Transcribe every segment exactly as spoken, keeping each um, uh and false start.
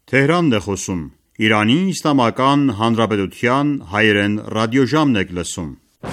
Թեհրանն է խոսում։ Իրանի Իսլամական Հանրապետության հայերեն ռադիոժամն եք լսում։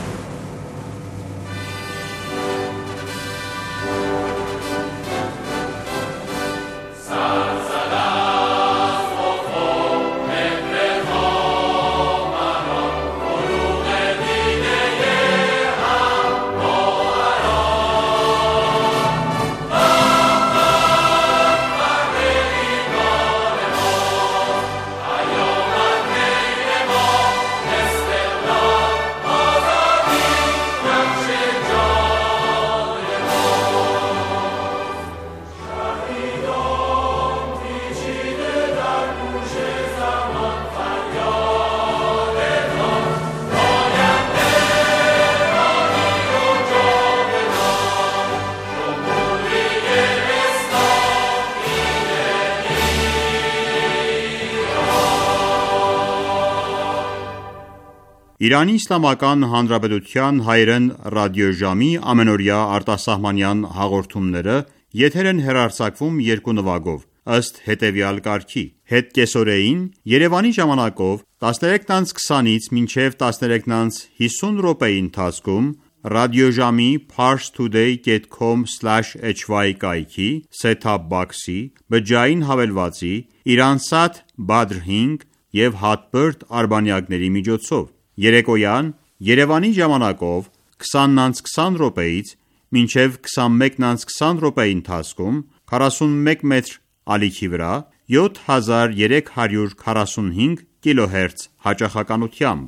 Իրանի Իսլամական Հանրապետության հայերեն ռադիոժամի ամենօրյա արտասահմանյան հաղորդումները եթեր են հեռարձակվում երկու նվագով, ըստ հետևյալ կարգի. Հետկեսօրեին Երևանի ժամանակով տասներեքն անց քսանից մինչև տասներեքն անց հիսուն րոպեի ընթացքում ռադիոժամի parstoday dot com slash h y կայքի set-top box-ի, բջջային հավելվածի, Iransat Badr հինգ և Hotbird արբանյակների միջոցով։ Երեկոյան Երևանի ժամանակով քսանն անց քսան րոպեից մինչև քսանմեկն անց քսան րոպեի ընթացքում քառասունմեկ մետր ալիքի վրա յոթ հազար երեք հարյուր քառասունհինգ կիլոհերց հաճախականությամբ։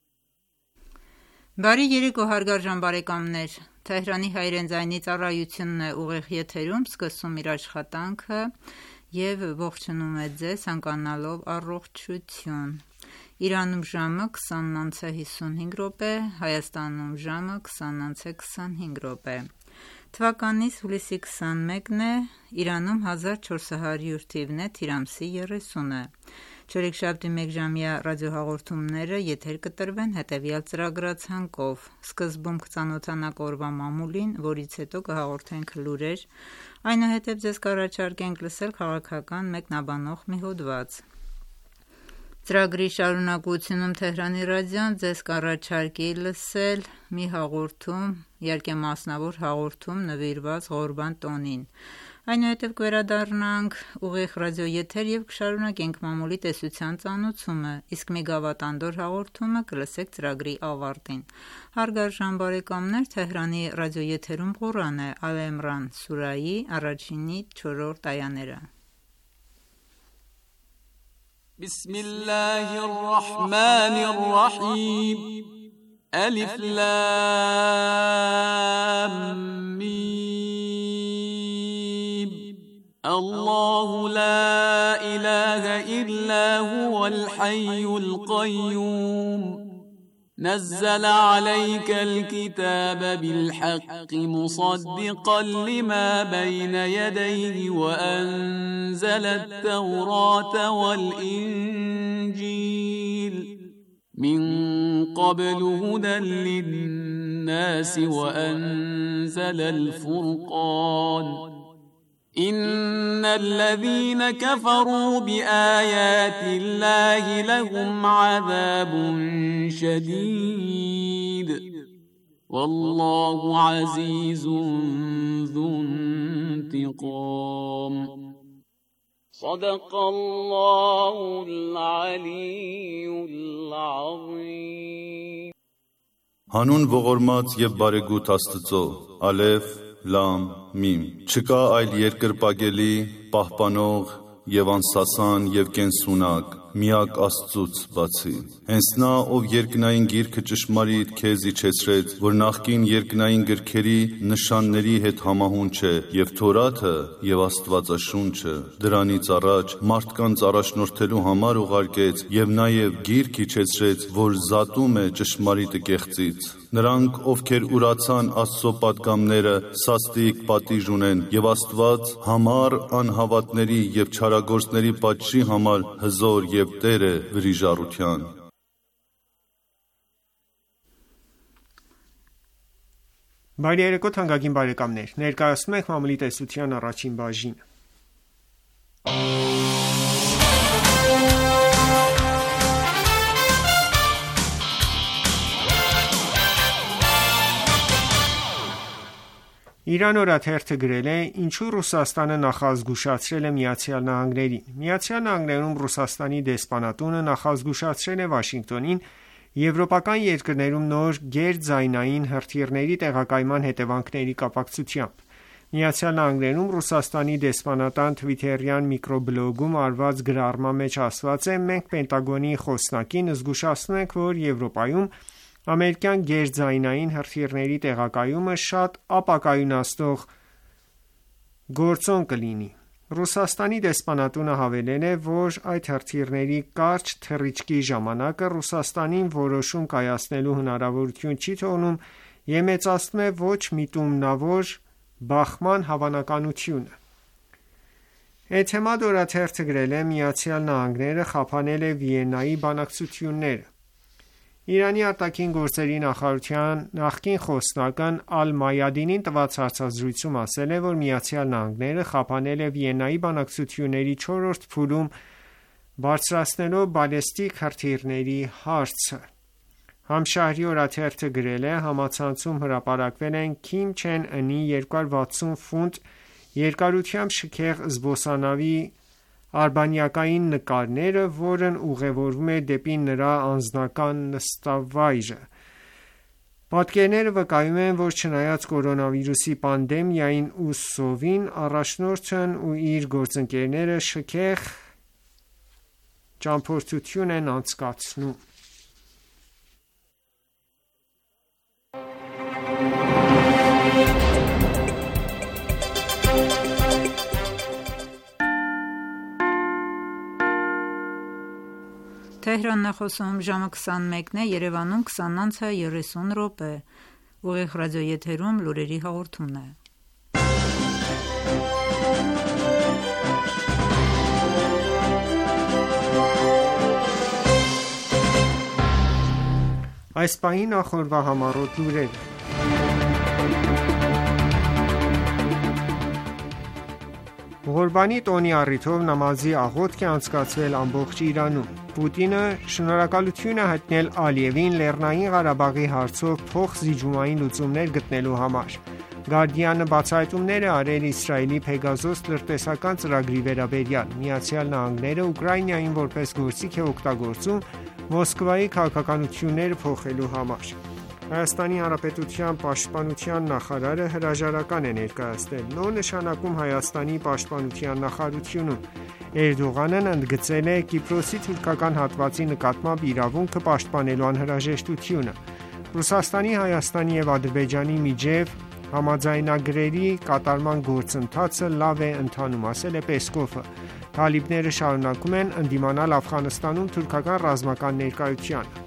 Բարի երեկո հարգարժան բարեկամներ, Թեհրանի հայերեն ձայնի ծառայությունն է ուղիղ եթերում սկսում իր աշխատանքը և ողջունում է ձեզ անկանալով առողջություն։ Իրանում ժամը քսանն անց է հիսունհինգ րոպե, Հայաստանում ժամը քսանն անց է քսանհինգ րոպե։ Թվականից հուլիսի քսանմեկն է, Իրանում հազար չորս հարյուր թիվն է, թիր ամսի երեսունը։ Չորեքշաբթի մեկժամյա ռադիոհաղորդումները եթեր կտրվեն հետևյալ ծրագրացանկով. Սկզբում կծանոթանանք օրվա մամուլին, որից հետո կհաղորդենք լուրեր, այնուհետև ձեզ կառաջարկենք լսել քաղաքական մեկնաբանող մի հոդված։ Ծրագրի շարունակությունում Թեհրանի ռադիոն ձեզ կառաջարկի լսել մի հաղորդում, իհարկե մասնավոր հաղորդում նվիրված Ղորբան տոնին։ Այնուհետև կվերադառնանք ուղիղ ռադիոեթեր և կշարունակենք մամուլի տեսության ծանոթումը, իսկ մի գավաթանդոր հաղորդումը կլսեք ծրագրի ավարտին։ Հարգարժան բարեկամներ, Թեհրանի ռադիոեթերում Ղուրան է, Ալ Իմրան սուրայի առաջինի չորրորդ այաները։ بسم الله الرحمن الرحيم ألف لام ميم الله لا إله إلا هو الحي القيوم نزل عليك الكتاب بالحق مصدقا لما بين يديه وأنزل التوراة والإنجيل من قبل هدى للناس وأنزل الفرقان إن الذين كفروا بآيات الله لهم عذاب شديد والله عزيز ذو انتقام صدق الله العلي العظيم Հանուն ողորմած եւ բարեգութ Աստծո, Ալեֆ, Լամ, Միմ։ Չկա այլ երկրպագելի, պահպանող եւ անսասան եւ կենսունակ, միակ Աստծուց բացի։ Հենց նա, ով երկնային գիրքը ճշմարիտ քեզ իջեցրեց, որ նախկին երկնային գրքերի նշանների հետ համահունչ է, եւ Թորաթը եւ Աստվածաշունչը դրանից առաջ մարդկանց առաջնորդելու համար ուղարկեց եւ նաեւ գիրք իջեցրեց, որ զատում է ճշմարիտը կեղծից։ Նրանք, ովքեր ուրացան Աստծո պատգամները, սաստիկ պատիժ ունեն, եւ Աստված համառ անհավատների եւ չարագործների պատժի համար հզոր եւ Տեր է վրիժառության։ Բարի երեկո թանկագին բարեկամներ, ներկայացնում ենք մամուլի տեսության առաջին բաժինը։ Իրան օրաթերթը գրել է. «Ինչու Ռուսաստանը նախազգուշացրել է Միացյալ Նահանգներին»։ Միացյալ Նահանգներում Ռուսաստանի դեսպանատունը նախազգուշացրել է Վաշինգտոնին եվրոպական երկրներում նոր գերձայնային հրթիռների տեղակայման հետևանքների կապակցությամբ։ Միացյալ Նահանգներում Ռուսաստանի դեսպանատան թվիթերյան միկրոբլոգում արված գրառման մեջ ասված է. «Մենք Պենտագոնի խոսնակին զգուշացնում ենք, որ Եվրոպայում ամերիկյան գերձայնային հրթիռների տեղակայումը շատ ապակայունացնող գործոն կլինի»։ Ռուսաստանի դեսպանատունը հավելել է, որ այդ հրթիռների կարճ թռիչքի ժամանակը Ռուսաստանին որոշում կայացնելու հնարավորություն չի թողնում և մեծացնում է ոչ միտումնավոր բախման հավանականությունը։ Էթեմադ օրաթերթը գրել է. «Միացյալ Նահանգները խափանել է Վիեննայի բանակցությունները»։ Իրանի արտաքին գործերի նախարարության նախկին խոսնակն Ալ-Մայադինին տված հարցազրույցում ասել է, որ Միացյալ Նահանգները խափանել է Վիեննայի բանակցությունների չորրորդ փուլում բարձրացնելով բալեստիկ հրթիռների հարցը։ Համշահրի օրաթերթը գրել է. «Համացանցում հրապարակվել են Քիմ Չեն Ընի երկուքսան վաթսուն ֆունտ երկարությամբ շքեղ զբոսանավի արբանյակային նկարները, որն ուղևորվում է դեպի նրա անձնական նստավայրը։ Պատկերները վկայում են, որ չնայած կորոնավիրուսի պանդեմիային ու սովին, առաջնորդն ու իր գործընկերները շքեղ ճամփորդություն են անցկացնում»։ Թեհրանն է խոսում, ժամը քսանմեկն է, Երևանում քսան անց երեսուն րոպե։ Ուղիղ ռադիոեթերում լուրերի հաղորդումն է։ Այս պահի նախորդ համառոտ լուրերը։ Ղուրբանի տոնի առիթով նամազի աղոթք է անցկացվել ամբողջ Իրանում։ Պուտինը շնորհակալություն է հայտնել Ալիևին Լեռնային Ղարաբաղի հարցով փոխզիջումային լուծումներ գտնելու համար։ Գարդիանը բացահայտումներ է արել Իսրայելի Փեգազոս լրտեսական ծրագրի վերաբերյալ։ Միացյալ Նահանգները Ուկրաինային որպես գործիք է օգտագործում Մոսկվայի քաղաքականությունները փոխելու համար։ Հայաստանի Հանրապետության պաշտպանության նախարարը հրաժարական է ներկայացնել նոր նշանակում Հայաստանի պաշտպանության նախարարությունում։ Էրդողանն ընդգծել է Կիպրոսի թուրքական հատվածի նկատմամբ իրավունքը պաշտպանելու անհրաժեշտությունը։ Ռուսաստանի, Հայաստանի և Ադրբեջանի միջև համաձայնագրերի կատարման գործընթացը լավ է ընթանում, ասել է Պեսկովը։ Թալիբները շարունակում են ընդդիմանալ Աֆղանստանում թուրքական ռազմական ներկայությանը։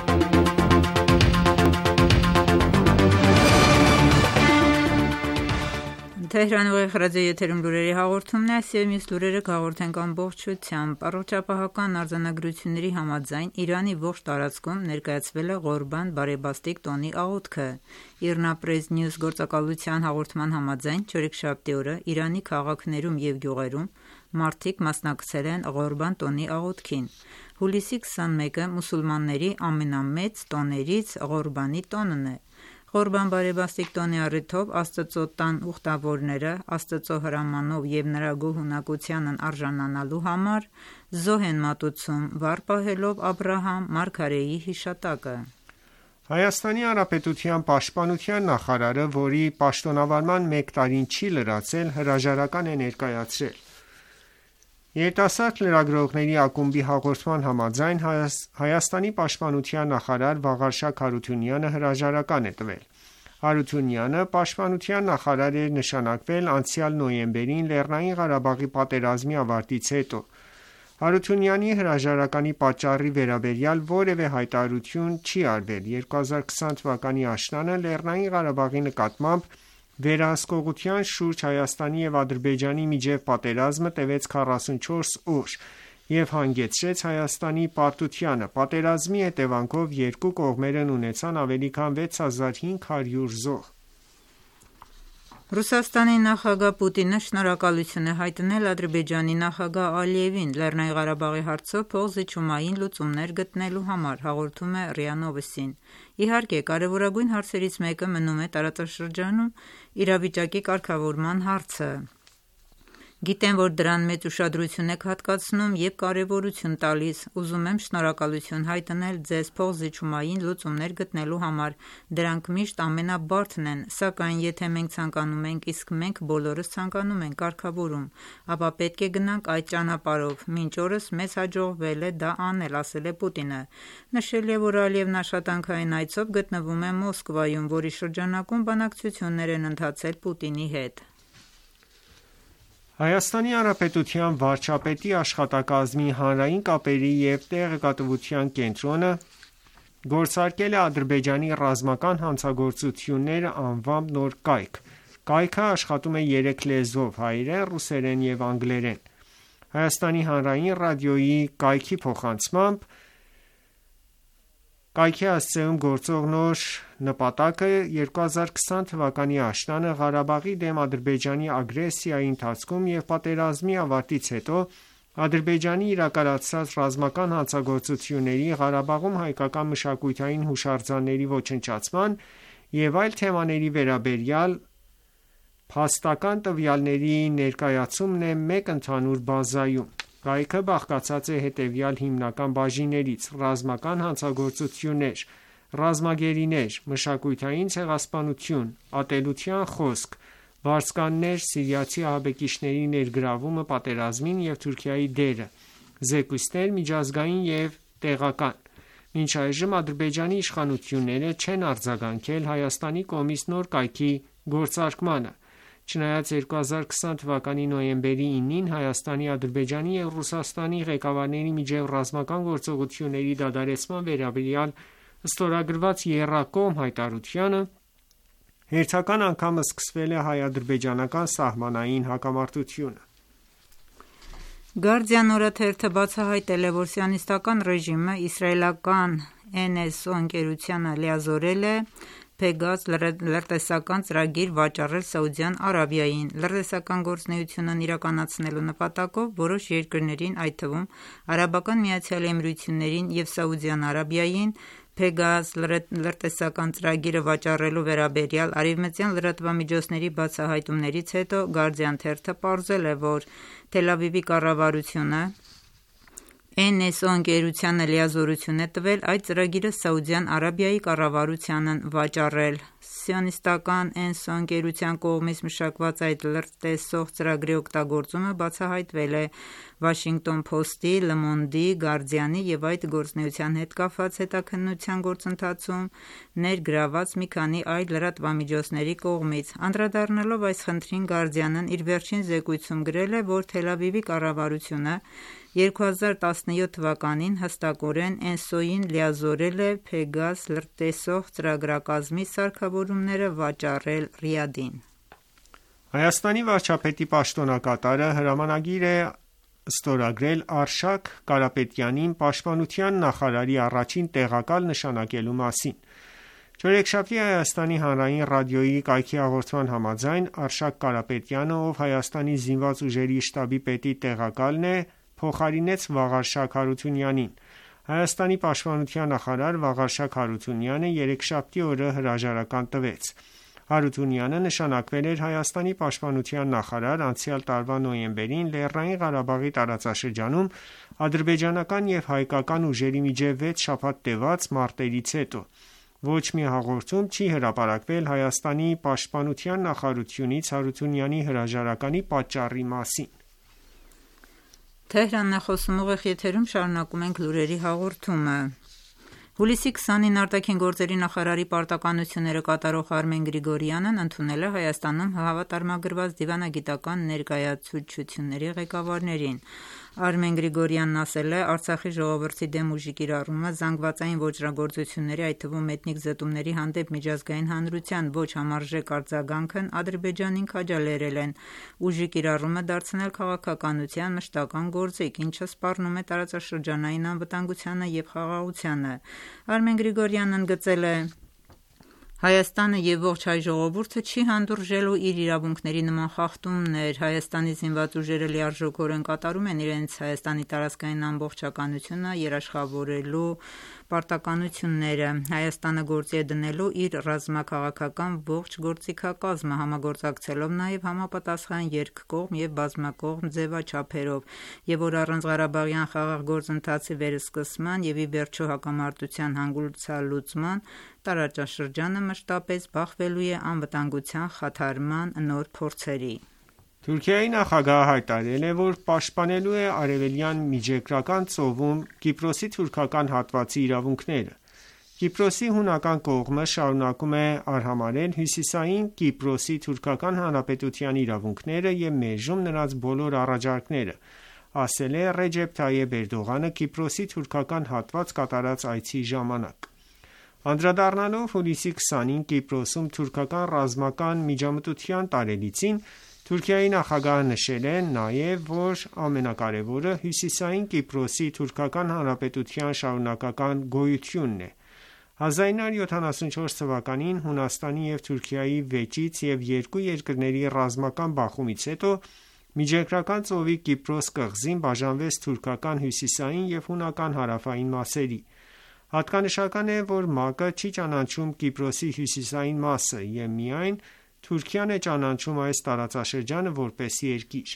Թեհրան ուղիղ ռադիոեթերում լուրերի հաղորդումն է, այսօր մյուս լուրերը կհաղորդենք ամբողջությամբ։ Առողջապահական արձանագրությունների համաձայն Իրանի ողջ տարածքում ներկայացվել է Ղորբան բարեբաստիկ տոնի աղոթքը։ Իրնա Press News գործակալության հաղորդման համաձայն չորեքշաբթի օրը Իրանի քաղաքներում և գյուղերում մարդիկ մասնակցել են Ղորբան տոնի աղոթքին։ Հուլիսի քսանմեկը մուսուլմանների ամենամեծ տոներից Ղորբանի տոնն է։ Ղորբան բարեբաստիկ տոնի առիթով Աստծո տան ուխտավորները Աստծո հրամանով և նրա գոհունակությանն արժանանալու համար զոհ են մատուցում, վառ պահելով Աբրահամ մարգարեի հիշատակը։ Հայաստանի Հանրապետության պաշտպանության նախարարը, որի պաշտոնավարման մեկ տարին չի լրացել, հրաժարական է ներկայացրել։ Երիտասարդ լրագրողների ակումբի հաղորդման համաձայն Հայաստանի պաշտպանության նախարար Վաղարշակ Հարությունյանը հրաժարական է տվել։ Հարությունյանը պաշտպանության նախարար էր նշանակվել անցյալ նոյեմբերին Լեռնային Ղարաբաղի պատերազմի ավարտից հետո։ Հարությունյանի հրաժարականի պատճառի վերաբերյալ որևէ հայտարարություն չի արվել։ երկու հազար քսան թվականի աշնանը Լեռնային Ղարաբաղի նկատմամբ վերահսկողության շուրջ Հայաստանի և Ադրբեջանի միջև պատերազմը տևեց քառասունչորս օր և հանգեցրեց Հայաստանի պարտությանը։ Պատերազմի հետևանքով երկու կողմերն ունեցան ավելի քան վեց հազար հինգ հարյուր զոհ։ Ռուսաստանի նախագահ Պուտինը շնորհակալություն է հայտնել Ադրբեջանի նախագահ Ալիևին Լեռնային Ղարաբաղի հարցով փոխզիջումային լուծումներ գտնելու համար, հաղորդում է ՌԻԱ Նովոստին։ Իհարկե, կարևորագույն հարցերից մեկը մնում է տարածաշրջանում իրավիճակի կարգավորման հարցը։ Գիտեմ, որ դրան մեծ ուշադրություն եք հատկացնում և կարևորություն տալիս, ուզում եմ շնորհակալություն հայտնել ձեզ փոխզիջումային լուծումներ գտնելու համար, դրանք միշտ ամենաբարդն են, սակայն եթե մենք ցանկանում ենք, իսկ մենք բոլորս ցանկանում ենք կարգավորում, ապա պետք է գնանք այդ ճանապարհով, մինչ օրս մեզ հաջողվել է դա անել, ասել է Պուտինը։ Նշել է, որ Ալիևն աշխատանքային այցով գտնվում է Մոսկվայում, որի շրջանակում բանակցություններ են ընթացել Պուտինի հետ։ Հայաստանի Հանրապետության վարչապետի աշխատակազմի հանրային կապերի և տեղեկատվության կենտրոնը գործարկել է Ադրբեջանի ռազմական հանցագործություններ անվամբ նոր կայք։ Կայքը աշխատում է երեք լեզվով՝ հայերեն, ռուսերեն և անգլերեն։ Հայաստանի հանրային ռադիոյի կայքի փոխանցմամբ կայքի հասցեում գործող նոր նպատակը երկու հազար քսան թվականի աշնանը Ղարաբաղի դեմ Ադրբեջանի ագրեսիայի ընթացքում և պատերազմի ավարտից հետո Ադրբեջանի իրականացրած ռազմական հանցագործությունների, Ղարաբաղում հայկական մշակութային հուշարձանների ոչնչացման և այլ թեմաների վերաբերյալ փաստական տվյալների ներկայացումն է մեկ ընդհանուր բազայում։ Կայքը բաղկացած է հետևյալ հիմնական բաժիններից՝ ռազմական հանցագործություններ, ռազմագերիներ, մշակութային ցեղասպանություն, ատելության խոսք, վարձկաններ, սիրիացի ահաբեկիչների ներգրավումը պատերազմին և Թուրքիայի դերը, զեկույցներ միջազգային և տեղական։ Մինչ այժմ Ադրբեջանի իշխանությունները չեն արձագանքել Հայաստանի կողմից նոր կայքի գործարկմանը։ Չնայած երկու հազար քսան թվականի նոյեմբերի ինին Հայաստանի, Ադրբեջանի և Ռուսաստանի ղեկավարների միջև ռազմական գործողությունների դադարեցման վերաբերյալ ստորագրված եռակողմ հայտարարությանը հերթական անգամ սկսվել է հայ-ադրբեջանական սահմանային հակամարտությունը։ Guardian օրաթերթը բացահայտել է, որ սիոնիստական ռեժիմը իսրայելական Էն Էս Օ ընկերությանը լիազորել է Փեգաս լրտեսական ծրագիր վաճառել Սաուդյան Արաբիային։ Լրտեսական գործունեությունն իրականացնելու նպատակով որոշ երկրներին, այդ թվում Արաբական Միացյալ Էմիրություններին և Սաուդյան Արաբիային Փեգաս լրտեսական ծրագիրը վաճառելու վերաբերյալ արևմտյան լրատվամիջոցների բացահայտումներից հետո Guardian թերթը պարզել է, որ Թել Ավիվի կառավարությունը Էն Էս Օ ընկերությանը լիազորություն է տվել այդ ծրագիրը Սաուդյան Արաբիայի կառավարությանն վաճառել։ Սիոնիստական Էն Էս Օ ընկերության կողմից մշակված այդ լրտեսող ծրագրի օգտագործումը բացահայտվել է Washington Post-ի, Le Monde-ի, Guardian-ի և այդ գործունեության հետ կապված հետաքննության գործընթացում ներգրաված մի քանի այլ լրատվամիջոցների կողմից։ Անդրադառնալով այս խնդրին Guardian-ն իր վերջին զեկույցում գրել է, որ Թել Ավիվի կառավարությունը երկու հազար տասնյոթ թվականին հստակորեն Էն Էս Օ-ին լիազորել է Փեգաս լրտեսող ծրագրակազմի սարքավորումները վաճառել Ռիադին։ Հայաստանի վարչապետի պաշտոնակատարը հրամանագիր է ստորագրել Արշակ Կարապետյանին պաշտպանության նախարարի առաջին տեղակալ նշանակելու մասին։ Չորեքշաբթի Հայաստանի հանրային ռադիոյի կայքի հաղորդման համաձայն Արշակ Կարապետյանը, ով Հայաստանի զինված ուժերի շտաբի պետի տեղակալն է, փոխարինեց Վաղարշակ Հարությունյանին։ Հայաստանի պաշտպանության նախարար Վաղարշակ Հարությունյանը երեքշաբթի օրը հրաժարական տվեց։ Հարությունյանը նշանակվել էր Հայաստանի պաշտպանության նախարար անցյալ տարվա նոյեմբերին Լեռնային Ղարաբաղի տարածաշրջանում ադրբեջանական և հայկական ուժերի միջև վեց շաբաթ տևած մարտերից հետո։ Ոչ մի հաղորդում չի հրապարակվել Հայաստանի պաշտպանության նախարարությունից Հարությունյանի հրաժարականի պատճառի մասին։ Թեհրանն է խոսում, ուղիղ եթերում շարունակում ենք լուրերի հաղորդումը։ Հուլիսի քսանին արտաքին գործերի նախարարի պարտականությունները կատարող Արմեն Գրիգորյանն ընդունել է Հայաստանում հավատարմագրված դիվանագիտական ներկայացուցչությունների ղեկավարներին։ Արմեն Գրիգորյանն ասել է, Արցախի ժողովրդի դեմ ուժի կիրառումը, զանգվածային ոճրագործությունների, այդ թվում էթնիկ զտումների հանդեպ միջազգային հանրության ոչ համարժեք արձագանքն Ադրբեջանին քաջալերել են ուժի կիրառումը դարձնել քաղաքականության մշտական գործիք, ինչը սպառնում է տարածաշրջանային անվտանգությանը և խաղաղությանը։ Արմեն Գրիգորյանն ընդգծել է Հայաստանը եւ ողջ հայ ժողովուրդը չի հանդուրժելու իր իրավունքների նման խախտումներ։ Հայաստանի զինված ուժերը լիարժեքորեն կատարում են իրենց Հայաստանի տարածքային ամբողջականությունը երաշխավորելու պարտականությունները։ Հայաստանը գործի է դնելու իր ռազմաքաղաքական ողջ գործիքակազմը, համագործակցելով նաև համապատասխան երկկողմ եւ բազմակողմ ձևաչափերով, եւ որ առանց Ղարաբաղյան խաղաղ գործընթացի վերսկսման եւ ի վերջո հակամարտության հանգուցալուծման տարածաշրջանը մշտապես բախվելու է անվտանգության խաթարման նոր փորձերի։ Թուրքիայի նախագահը հայտարարել է, որ պաշտպանելու է արևելյան միջերկրական ծովում Կիպրոսի թուրքական հատվածի իրավունքները։ Կիպրոսի հունական կողմը շարունակում է արհամարհել Հյուսիսային Կիպրոսի թուրքական հանրապետության իրավունքները եւ մերժում նրանց բոլոր առաջարկները, ասել է Ռեջեփ Թայեփ Էրդողանը Կիպրոսի թուրքական հատված կատարած այցի ժամանակ։ Անդրադառնալով հուլիսի քսանին Կիպրոսում թուրքական ռազմական միջամտության տարելիցին, Թուրքիայի նախագահը նշել է նաև, որ ամենակարևորը Հյուսիսային Կիպրոսի թուրքական հանրապետության շարունակական գոյությունն է։ հազար ինը հարյուր յոթանասունչորս թվականին Հունաստանի եւ Թուրքիայի վեճից եւ երկու երկրների ռազմական բախումից հետո Միջերկրական ծովի Կիպրոս կղզին բաժանվեց թուրքական հյուսիսային եւ հունական հարավային մասերի։ Հատկանշական է, որ ՄԱԿ-ը չի ճանաչում Կիպրոսի հյուսիսային մասը եւ միայն Թուրքիան է ճանաչում այս տարածաշրջանը որպես երկիր։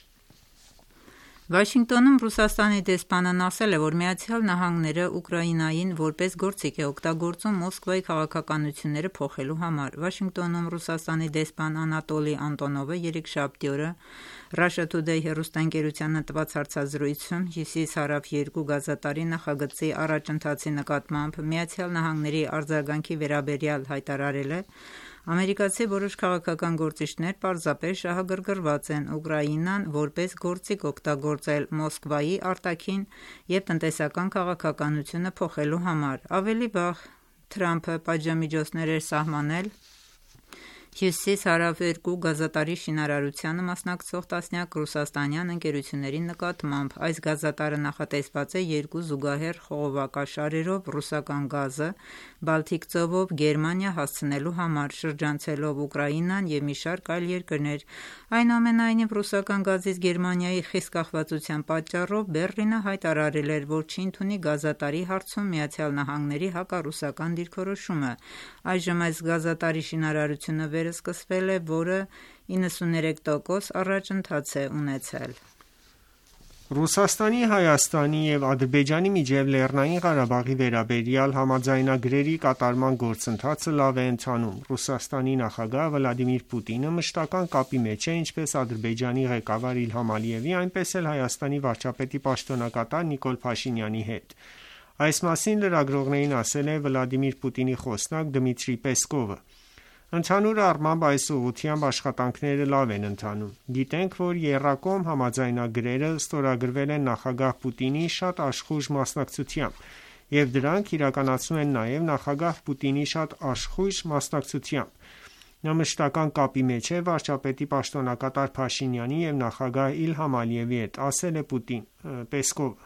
Վաշինգտոնում Ռուսաստանի դեսպանն ասել է, որ Միացյալ Նահանգները Ուկրաինային որպես գործիք է օգտագործում Մոսկվայի քաղաքականությունները փոխելու համար։ Վաշինգտոնում Ռուսաստանի դեսպան Անատոլի Անտոնովը երեքշաբթի օրը Russia Today հեռուստաընկերությանը տված հարցազրույցում Հյուսիս-հարավ երկու գազատարի նախագծի առաջընթացի նկատմամբ Միացյալ Նահանգների արձագանքի վերաբերյալ հայտարարել է, ամերիկացի որոշ քաղաքական գործիչներ պարզապես շահագրգռված են Ուկրաինան որպես գործիք օգտագործել Մոսկվայի արտաքին եւ տնտեսական քաղաքականությունը փոխելու համար։ Ավելի վաղ Թրամփը պատժամիջոցներ էր սահմանել Հյուսիս-հարավ երկու գազատարի շինարարությանը մասնակցող տասնյակ ռուսաստանյան ընկերությունների նկատմամբ։ Այս գազատարը նախատեսված է երկու զուգահեռ խողովակաշարերով ռուսական գազը Բալթիկ ծովով Գերմանիա հասցնելու համար, շրջանցելով Ուկրաինան եւ մի շարք այլ երկրներ։ Այնուամենայնիվ ռուսական գազից Գերմանիայի խիստ կախվածության պատճառով Բեռլինը հայտարարել էր, որ չի ընդունի գազատարի հարցում Միացյալ Նահանգների հակառուսական դիրքորոշումը։ Այժմ այս գազատարի շինարարությունը վերսկսվել է, որը իննսուններեք տոկոս առաջընթաց է ունեցել։ Ռուսաստանի, Հայաստանի եւ Ադրբեջանի միջև Լեռնային Ղարաբաղի վերաբերյալ համաձայնագրերի կատարման գործընթացը լավ է ընթանում։ Ռուսաստանի նախագահ Վլադիմիր Պուտինը մշտական կապի մեջ է ինչպես Ադրբեջանի ղեկավար Իլհամ Ալիևի, այնպես էլ Հայաստանի վարչապետի պաշտոնակատար Նիկոլ Փաշինյանի հետ։ Այս մասին լրագրողներին ասել է Վլադիմիր Պուտինի խոսնակ Դմիտրի Պեսկովը։ Ընդհանուր առմամբ այս ուղղությամբ աշխատանքները լավ են ընթանում։ Գիտենք, որ եռակողմ համաձայնագրերը ստորագրվել են նախագահ Պուտինի շատ աշխույժ մասնակցությամբ, եւ դրանք իրականացնում են նաեւ նախագահ Պուտինի շատ աշխույժ մասնակցությամբ։ Նա մշտական կապի մեջ է վարչապետի պաշտոնակատար Փաշինյանի եւ նախագահ Իլհամ Ալիևի հետ, ասել է Պուտին Պեսկովը։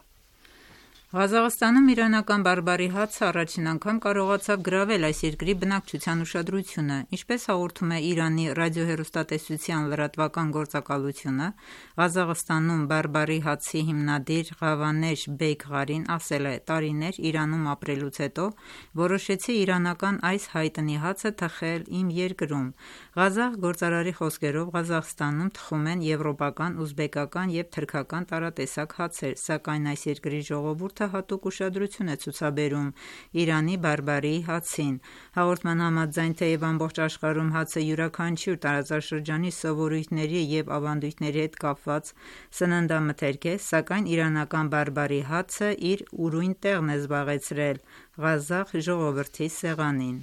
Ղազախստանում իրանական բարբարի հացը առաջին անգամ կարողացավ գրավել այս երկրի բնակչության ուշադրությունը, ինչպես հաղորդում է Իրանի ռադիոհեռուստատեսության լրատվական գործակալությունը, Ղազախստանում բարբարի հացի հիմնադիր Ղավանեշ Բեյք Ղարին ասել է. տարիներ Իրանում ապրելուց հետո որոշեցի իրանական այս հայտնի հացը թխել իմ երկրում։ Ղազախ գործարարի խոսքերով Ղազախստանում թխում են եվրոպական, ուզբեկական եւ թրքական տարատեսակ հացեր, սակայն այս երկրի ժողովուրդը հատուկ ուշադրություն է ցուցաբերում Իրանի բարբարի հացին։ Հաղորդման համաձայն, թեև ամբողջ աշխարհում հացը յուրաքանչյուր տարածաշրջանի սովորույթների եւ ավանդույթների հետ կապված սննդամթերք է, սակայն իրանական բարբարի հացը իր ուրույն տեղն է զբաղեցրել Ղազախ ժողովրդի սեղանին։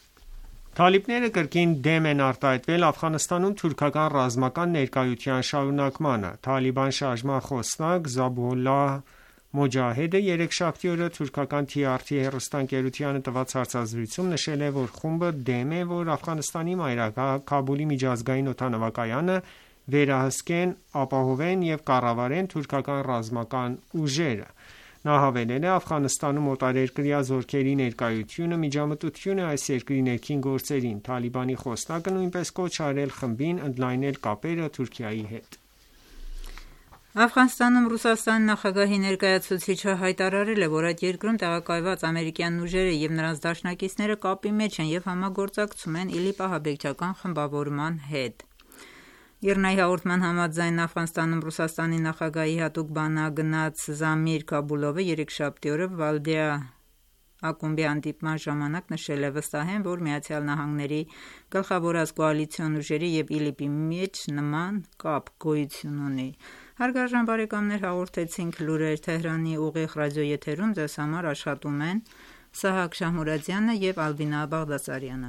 Թալիբները կրկին դեմ են արտահայտվել Աֆղանստանում թուրքական ռազմական ներկայության շարունակմանը։ Թալիբան շարժման խոսնակ Զաբիհուլլահ Մոջահեդը երեքշաբթի օրը թուրքական Թի Ար Թի հեռուստաընկերությանը տված հարցազրույցում նշել է, որ խումբը դեմ է, որ Աֆղանստանի մայրաքաղաք Քաբուլի միջազգային օդանավակայանը վերահսկեն, ապահովեն եւ կառավարեն թուրքական ռազմական ուժերը։ Նա հավելել է Աֆղանստանում օտարերկրյա զորքերի ներկայությունը միջամտություն է այս երկրի ներքին գործերին։ Թալիբանի խոսնակը նույնպես կոչ արել խմբին ընդլայնել կապերը Թուրքիայի հետ։ Աֆղանստանում Ռուսաստանի նախագահի ներկայացուցիչը հայտարարել է, որ այդ երկրում տեղակայված ամերիկյան ուժերը և նրանց դաշնակիցները կապի մեջ են և համագործակցում են ԻԼԻՊ ահաբեկչական խմբավորման հետ։ ԻՌՆԱ-ի հաղորդման համաձայն Աֆղանստանում Ռուսաստանի նախագահի հատուկ բանագնաց Զամիր Քաբուլովը երեքշաբթի օրը Վալդիա ակումբի հանդիպման ժամանակ նշել է. «Վստահ եմ, որ ԱՄՆ-ի գլխավորած կոալիցիոն ուժերի և ԻԼԻՊ-ի մեջ նման կապ գոյություն ունի»։ Հարգարժան բարեկամներ, հաղորդեցինք լուրեր Թեհրանի ուղիղ ռադիոեթերում ձեզ համար աշխատում են Սահակ Շահմուրադյանը և Ալբինա Բաղդասարյանը։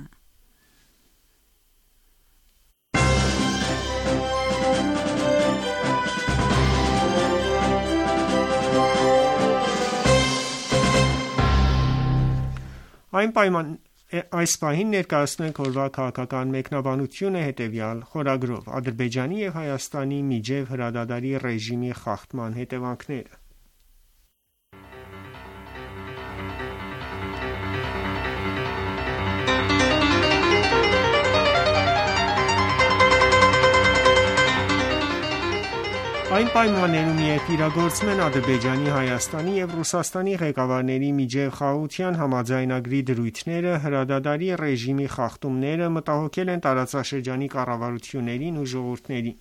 Այն պայման այս պահին ներկայացնում ենք օրվա քաղաքական մեկնաբանությունը հետևյալ խորագրով. Ադրբեջանի և Հայաստանի միջև հրադադարի ռեժիմի խախտման հետևանքները։ Այն պայմաններում, երբ իրագործվում են Ադրբեջանի, Հայաստանի և Ռուսաստանի ղեկավարների միջև խաղաղության համաձայնագրի դրույթները, հրադադարի ռեժիմի խախտումները մտահոգել են տարածաշրջանի կառավարություններին ու ժողովուրդներին։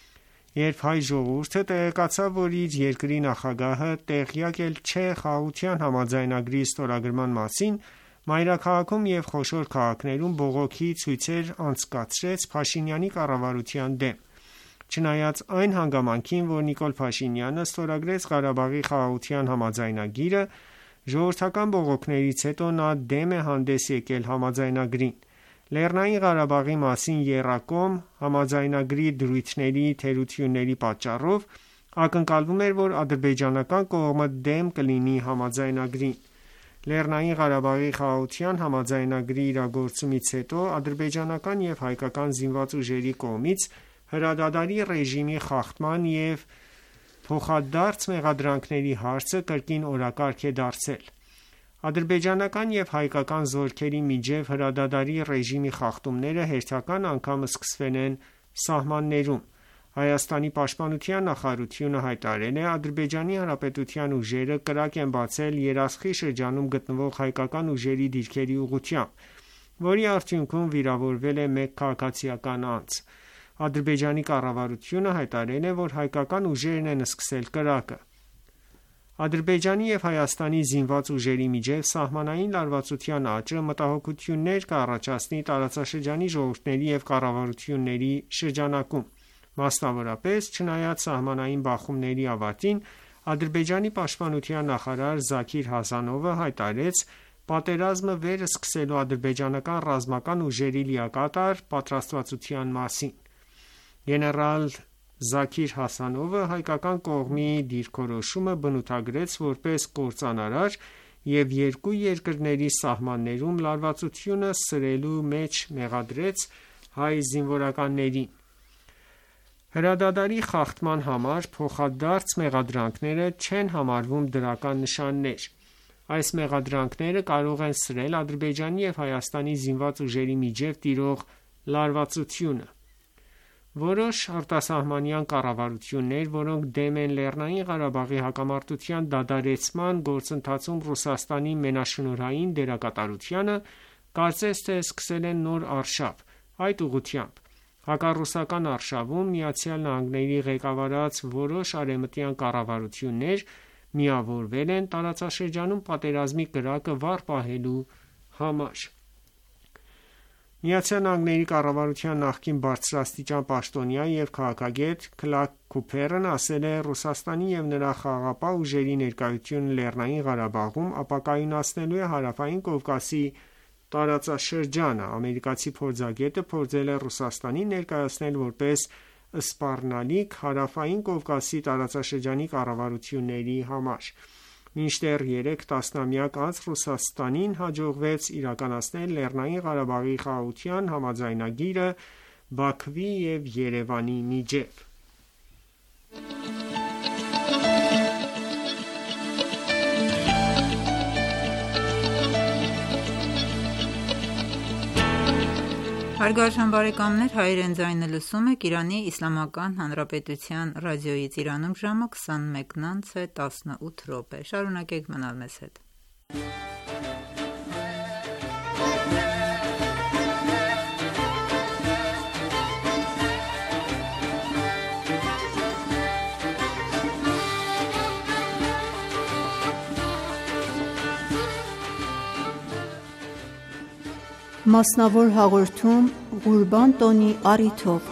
Երբ հայ ժողովուրդը տեղեկացավ, որ իր երկրի նախագահը տեղյակ էլ չէ խաղաղության համաձայնագրի ստորագրման մասին, մայրաքաղաքում և խոշոր քաղաքներում բողոքի ցույցեր անցկացրեց Փաշինյանի կառավարության դեմ։ Չնայած այն հանգամանքին, որ Նիկոլ Փաշինյանը ստորագրեց Ղարաբաղի խաղաղության համաձայնագիրը, ժողովրդական բողոքներից հետո նա դեմ է հանդես եկել համաձայնագրին։ Լեռնային Ղարաբաղի մասին եռակողմ համաձայնագրի դրույթների թերությունների պատճառով ակնկալվում էր, որ ադրբեջանական կողմը դեմ կլինի համաձայնագրին։ Լեռնային Ղարաբաղի խաղաղության համաձայնագրի իրագործումից հետո ադրբեջանական և հայկական զինված ուժերի կողմից հրադադարի ռեժիմի խախտման և փոխադարձ մեղադրանքների հարցը կրկին օրակարգ է դարձել։ Ադրբեջանական և հայկական զորքերի միջև հրադադարի ռեժիմի խախտումները հերթական անգամ սկսվել են սահմաններում։ Հայաստանի պաշտպանության նախարարությունը հայտարարել է. «Ադրբեջանի Հանրապետության ուժերը կրակ են բացել Երասխի շրջանում գտնվող հայկական ուժերի դիրքերի ուղղությամբ, որի արդյունքում վիրավորվել է մեկ քաղաքացիական անձ»։ Ադրբեջանի կառավարությունը հայտարարել է, որ հայկական ուժերն են սկսել կրակը։ Ադրբեջանի և Հայաստանի զինված ուժերի միջև սահմանային լարվածության աճը մտահոգություններ կառաջացնի տարածաշրջանի ժողովուրդների և կառավարությունների շրջանակում։ Մասնավորապես, չնայած սահմանային բախումների ավարտին, Ադրբեջանի պաշտպանության նախարար Զաքիր Հասանովը հայտարարեց պատերազմը վերսկսելու ադրբեջանական ռազմական ուժերի լիակատար պատրաստվածության մասին։ Գեներալ Զաքիր Հասանովը հայկական կողմի դիրքորոշումը բնութագրեց որպես կործանարար և երկու երկրների սահմաններում լարվածությունը սրելու մեջ մեղադրեց հայ զինվորականներին։ Հրադադարի խախտման համար փոխադարձ մեղադրանքները չեն համարվում դրական նշաններ։ Այս մեղադրանքները կարող են սրել Ադրբեջանի և Հայաստանի զինված ուժերի միջև տիրող լարվածությունը։ Որոշ արտասահմանյան կառավարություններ, որոնք դեմ են Լեռնային Ղարաբաղի հակամարտության դադարեցման գործընթացում Ռուսաստանի մենաշնորհային դերակատարությանը, կարծես թե սկսել են նոր արշավ այդ ուղղությամբ։ Հակառուսական արշավում ԱՄՆ-ի ղեկավարած որոշ արևմտյան կառավարություններ միավորվել են տարածաշրջանում պատերազմի կրակը վառ պահելու համար։ ԱՄՆ-ի կառավարության նախկին բարձրաստիճան պաշտոնյա և քաղաքագետ Քլաք Քուփերն ասել է. «Ռուսաստանի և նրա խաղաղապահ ուժերի ներկայությունը Լեռնային Ղարաբաղում ապակայունացնելու է Հարավային Կովկասի տարածաշրջանը»։ Ամերիկացի փորձագետը փորձել է Ռուսաստանին ներկայացնել որպես սպառնալիք Հարավային Կովկասի տարածաշրջանի կառավարությունների համար։ Մինչդեռ երեք տասնամյակ անց Ռուսաստանին հաջողվեց իրականացնել Լեռնային Ղարաբաղի խաղաղության համաձայնագիրը Բաքվի և Երևանի միջև։ Հարգարժան բարեկամներ, Հայերեն ձայնը լսում եք Իրանի Իսլամական Հանրապետության ռադիոյից։ Իրանում ժամը քսանմեկն անց է տասնութ րոպե։ Շարունակեք մնալ մեզ հետ։ Մասնավոր հաղորդում Ղուրբան տոնի առիթով։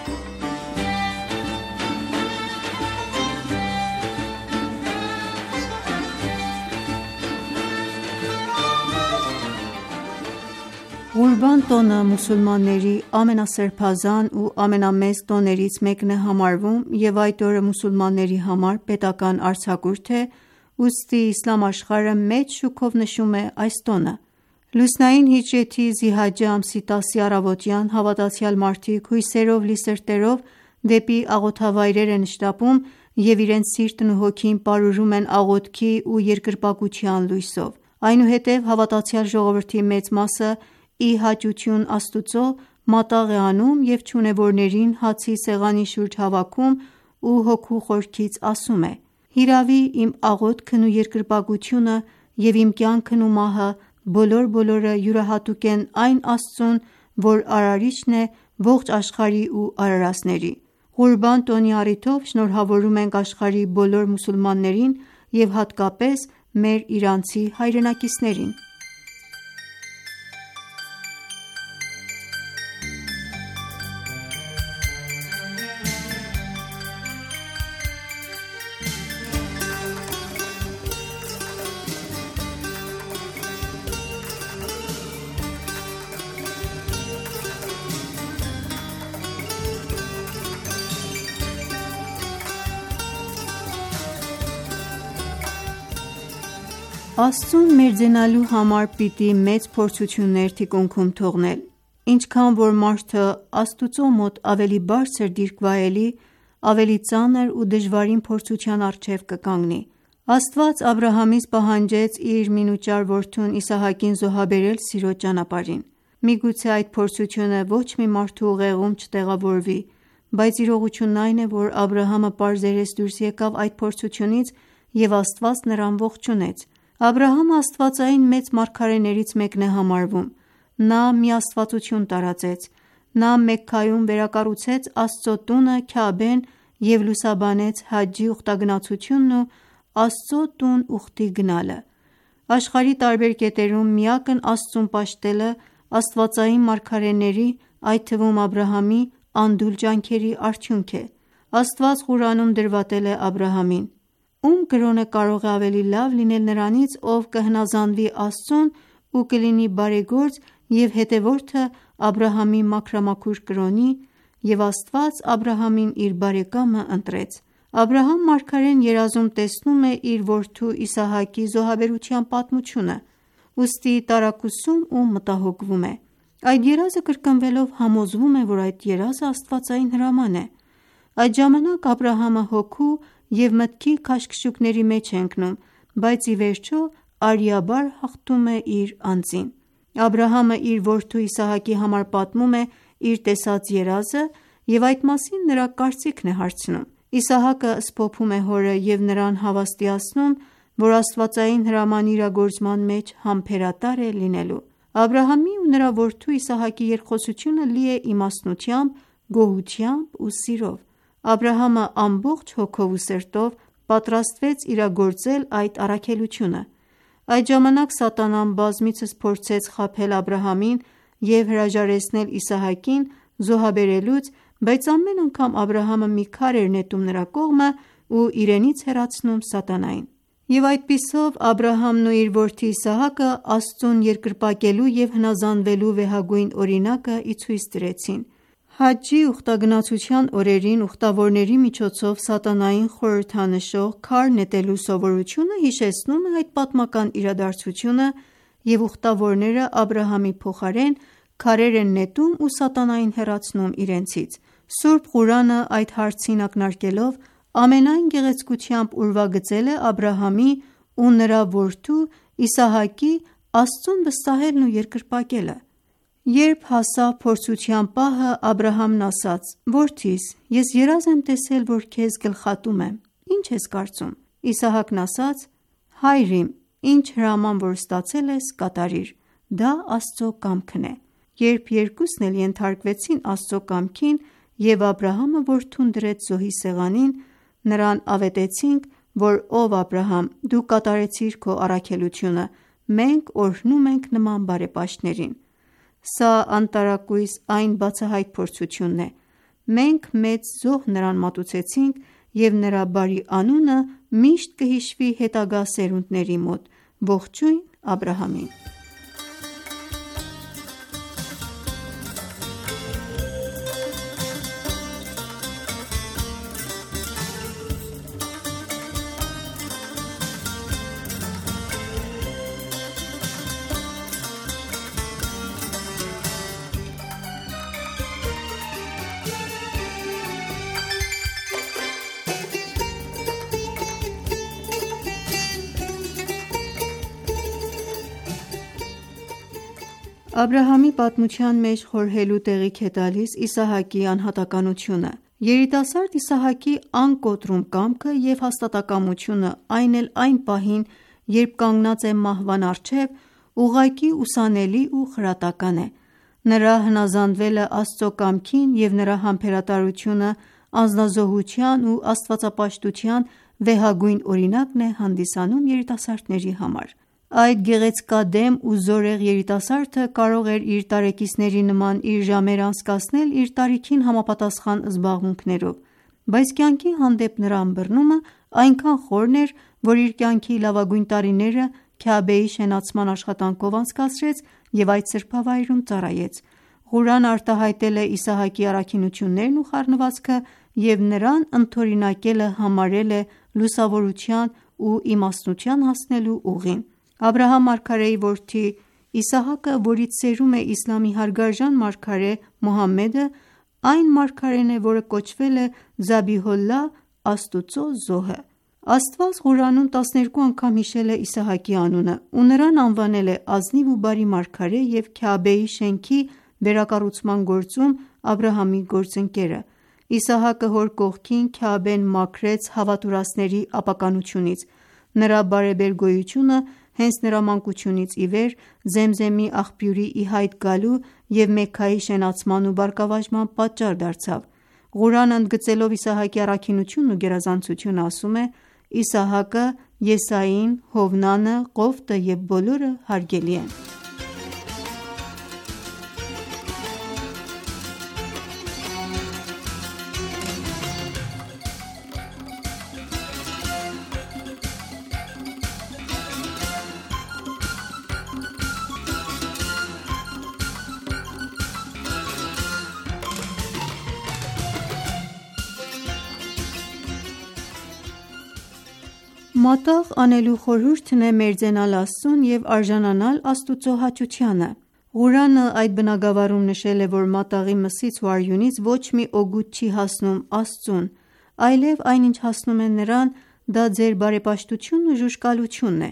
Ղուրբան տոնը մուսուլմանների ամենասրբազան ու ամենամեծ տոներից մեկն է համարվում և այդ օրը մուսուլմանների համար պետական արձակուրդ է, ուստի իսլամ աշխարհը մեծ շուքով նշում է այս տոնը։ Լուսնային հիջրեթի զիհաջջե ամսի տասի առավոտյան հավատացյալ մարդիկ հույսերով լի սրտերով դեպի աղոթավայրեր են շտապում և իրենց սիրտն ու հոգին պարուրում են աղոթքի ու երկրպագության լույսով։ Այնուհետև հավատացյալ ժողովրդի մեծ մասը ի հաճություն Աստծո մատաղ է անում և չունևորներին հացի սեղանի շուրջ հավաքում ու հոգու խորքից ասում է. «Հիրավի իմ աղոթքն ու երկրպագությունը և իմ կյանքն ու մահը բոլոր բոլորը յուրահատուկ են այն Աստծուն, որ Արարիչն է ողջ աշխարհի ու արարածների»։ Ղուրբան տոնի առիթով շնորհավորում ենք աշխարհի բոլոր մուսուլմաններին և հատկապես մեր իրանցի հայրենակիցներին։ Աստծուն մերձենալու համար պիտի մեծ փորձություններ թիկունքում թողնել։ Ինչքան որ մարդը Աստուծո մոտ ավելի բարձր դիրք վայելի, ավելի ծանր ու դժվարին փորձության առջև կկանգնի։ Աստված Աբրահամից պահանջեց իր մինուճար որդուն Իսահակին զոհաբերել սիրո ճանապարհին։ Միգուցե այդ փորձությունը ոչ մի մարդու ուղեղում չտեղավորվի, բայց իրողությունն այն է, որ Աբրահամը պարզերես դուրս եկավ այդ փորձությունից և Աստված նրան ողջունեց։ Աբրահամը աստվածային մեծ մարգարեներից մեկն է համարվում։ Նա միաստվածություն տարածեց։ Նա Մեքքայում վերակառուցեց Աստծո տունը Քաաբեն և լուսաբանեց հաջի ուխտագնացությունն ու Աստծո տուն ուխտի գնալը։ Աշխարհի տարբեր կետերում միակն Աստծուն պաշտելը աստվածային մարգարեների, այդ թվում Աբրահամի, անդուլ ջանքերի արդյունք է։ Աստված Ղուրանում դրվատել է Աբրահամին. «Ում կրոնը կարող է ավելի լավ լինել նրանից, ով կհնազանդվի Աստծուն ու կլինի բարեգործ և հետևորդը Աբրահամի մաքրամաքուր կրոնի, և Աստված Աբրահամին իր բարեկամը ընտրեց»։ Աբրահամ մարգարեն երազում տեսնում է իր որդու Իսահակի զոհաբերության պատմությունը, ուստի տարակուսում ու մտահոգվում է։ Այդ երազը կրկնվելով համոզվում է, որ այդ երազը աստվածային հրաման է։ Այդ ժամանակ Աբրահամը հոգու և մտքի քաշքշուկների մեջ է ընկնում, բայց ի վերջո արիաբար հաղթում է իր անձին։ Աբրահամը իր որդու Իսահակի համար պատմում է իր տեսած երազը և այդ մասին նրա կարծիքն է հարցնում։ Իսահակը սփոփում է հորը և նրան հավաստիացնում, որ աստվածային հրամանի իրագործման մեջ համբերատար է լինելու։ Աբրահամի ու նրա որդու Իսահակի երկխոսությունը լի է իմաստնությամբ, գոհությամբ ու սիրով։ Աբրահամը ամբողջ հոգով ու սրտով պատրաստվեց իրագործել այդ առաքելությունը։ Այդ ժամանակ սատանան բազմիցս փորձեց խաբել Աբրահամին և հրաժարեցնել Իսահակին զոհաբերելուց, բայց ամեն անգամ Աբրահամը մի քար էր նետում նրա կողմը ու իրենից հեռացնում սատանային։ Եվ այդպիսով Աբրահամն ու իր որդի Իսահակը Աստծուն երկրպագելու և հնազանդվելու վեհագույն օրինակը ի ցույց դրեցին։ Հաջի ուխտագնացության օրերին ուխտավորների միջոցով սատանային խորհրդանշող քար նետելու սովորությունը հիշեցնում է այդ պատմական իրադարձությունը, և ուխտավորները Աբրահամի փոխարեն քարեր են նետում ու սատանային հեռացնում իրենցից։ Սուրբ Ղուրանը այդ հարցին ակնարկելով ամենայն գեղեցկությամբ ուրվագծել է Աբրահամի ու նրա որդու Իսահակի Աստծուն վստահելն ու երկրպագելը։ Երբ հասավ փորձության պահը, Աբրահամն ասաց. «Որդիս, ես երազ եմ տեսել, որ քեզ գլխատում եմ, ի՞նչ ես կարծում»։ Իսահակն ասաց. «Հայր իմ, ինչ հրաման որ ստացել ես, կատարիր, դա Աստծո կամքն է»։ Երբ երկուսն էլ ենթարկվեցին Աստծո կամքին և Աբրահամը որդուն դրեց զոհի սեղանին, նրան ավետեցինք, որ ով Աբրահամ, դու կատարեցիր քո առաքելությունը, մենք օրհնում ենք նման բարեպաշտներին։ Սա անտարակույս այն բացահայտ փորձությունն է։ Մենք մեծ զոհ նրան մատուցեցինք և նրա բարի անունը միշտ կհիշվի հետագա սերունդների մոտ։ Ողջույն Աբրահամին։ Աբրահամի պատմության մեջ խորհելու տեղիք է տալիս Իսահակի անհատականությունը։ Երիտասարդ Իսահակի անկոտրում կամքը և հաստատակամությունը, այն էլ այն պահին, երբ կանգնած է մահվան առջև, ուղղակի ուսանելի ու խրատական է։ Նրա հնազանդվելը Աստծո կամքին և նրա համբերատարությունը անձնազոհության ու աստվածապաշտության վեհագույն օրինակն է հանդիսանում երիտասարդների համար։ Այդ գեղեցկադեմ ու զորեղ երիտասարդը կարող էր իր տարեկիցների նման իր ժամերը անցկացնել իր տարիքին համապատասխան զբաղմունքներով, բայց կյանքի հանդեպ նրա ըմբռնումը այնքան խորն էր, որ իր կյանքի լավագույն տարիները Քաաբեի շենացման աշխատանքով անցկացրեց և այդ սրբավայրում ծառայեց։ Ղուրանը արտահայտել է Իսահակի առաքինություններն ու խառնվածքը և նրան ընդօրինակելը համարել է լուսավորության ու իմաստնության հասնելու ուղին։ Աբրահամ մարգարեի որդի Իսահակը, որից սերում է իսլամի հարգարժան մարգարե Մուհամմեդը, այն մարգարեն է, որը կոչվել է Զաբիհոլլահ, Աստուծո զոհը։ Աստված Ղուրանում տասներկու անգամ հիշել է Իսահակի անունը ու նրան անվանել է ազնիվ ու բարի մարգարե և Քաաբեի շենքի վերակառուցման գործում Աբրահամի գործընկերը։ Իսահակը հոր կողքին Քաաբեն մաքրեց հավատուրացների ապականությունից։ Նրա բարեբեր գոյությունը հենց նրա մանկությունից ի վեր Զեմզեմի աղբյուրի ի հայտ գալու և Մեքքայի շենացման ու բարգավաճման պատճառ դարձավ։ Ղուրանը ընդգծելով Իսահակի առաքինությունն ու գերազանցությունը ասում է. «Իսահակը Եսային, Հովնանը, Ղովտը և բոլորը հարգելի են»։ Մատաղ անելու խորհուրդն է մերձենալ Աստծուն և արժանանալ Աստուծո հաճությանը։ Ղուրանը այդ բնագավառում նշել է, որ մատաղի մսից ու արյունից ոչ մի օգուտ չի հասնում Աստծուն, այլև այն ինչ հասնում է նրան, դա ձեր բարեպաշտությունն ու ժուժկալությունն է։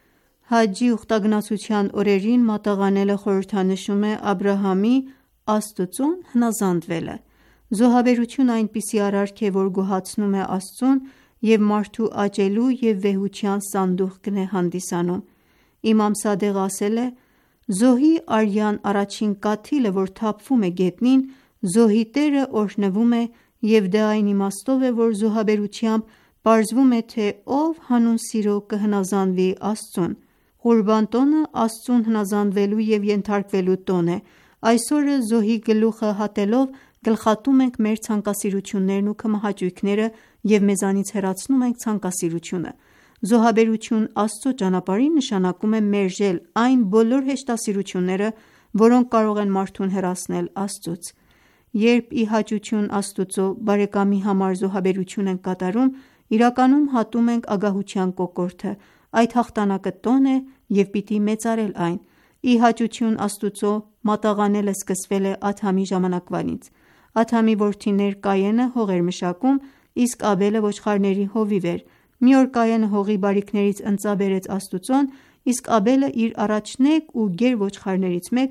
Հաջջի ուխտագնացության օրերին մատաղ անելը խորհրդանշում է Աբրահամի Աստծուն հնազանդվելը։ Զոհաբերությունը այնպիսի արարք է, որ գոհացնում է Աստծուն և մարդու աճելու և վեհության սանդուղքն է հանդիսանում։ Իմամ Սադեղը ասել է. «Զոհի արյան առաջին կաթիլը, որ թափվում է գետնին, զոհի տերը օրհնվում է և դա այն իմաստով է, որ զոհաբերությամբ պարզվում է, թե ով հանուն սիրո կհնազանդվի Աստծուն։ Ղուրբան տոնը Աստծուն հնազանդվելու և ենթարկվելու տոն է։ Այս օրը զոհի գլուխը հատելով գլխատում ենք մեր ցանկասիրություններն ու քմահաճույքները և մեզանից հեռացնում ենք ցանկասիրությունը։ Զոհաբերություն Աստծո ճանապարհին նշանակում է մերժել այն բոլոր հեշտասիրությունները, որոնք կարող են մարդուն հեռացնել Աստծուց։ Երբ ի հաճություն Աստուծո բարեկամի համար զոհաբերություն ենք կատարում, իրականում հատում ենք ագահության կոկորդը։ Այդ հաղթանակը տոն է և պիտի մեծարել այն։ Ի հաճություն Աստուծո մատաղ անելը սկսվել է Ադամի ժամանակվանից։ Ադամի որդիներ Կայենը հող էր մշակում, իսկ Աբելը ոչխարների հովիվ էր։ Մի օր Կայենը հողի բարիքներից ընծա բերեց Աստուծուն, իսկ Աբելը իր առաջնեկ ու գեր ոչխարներից մեկը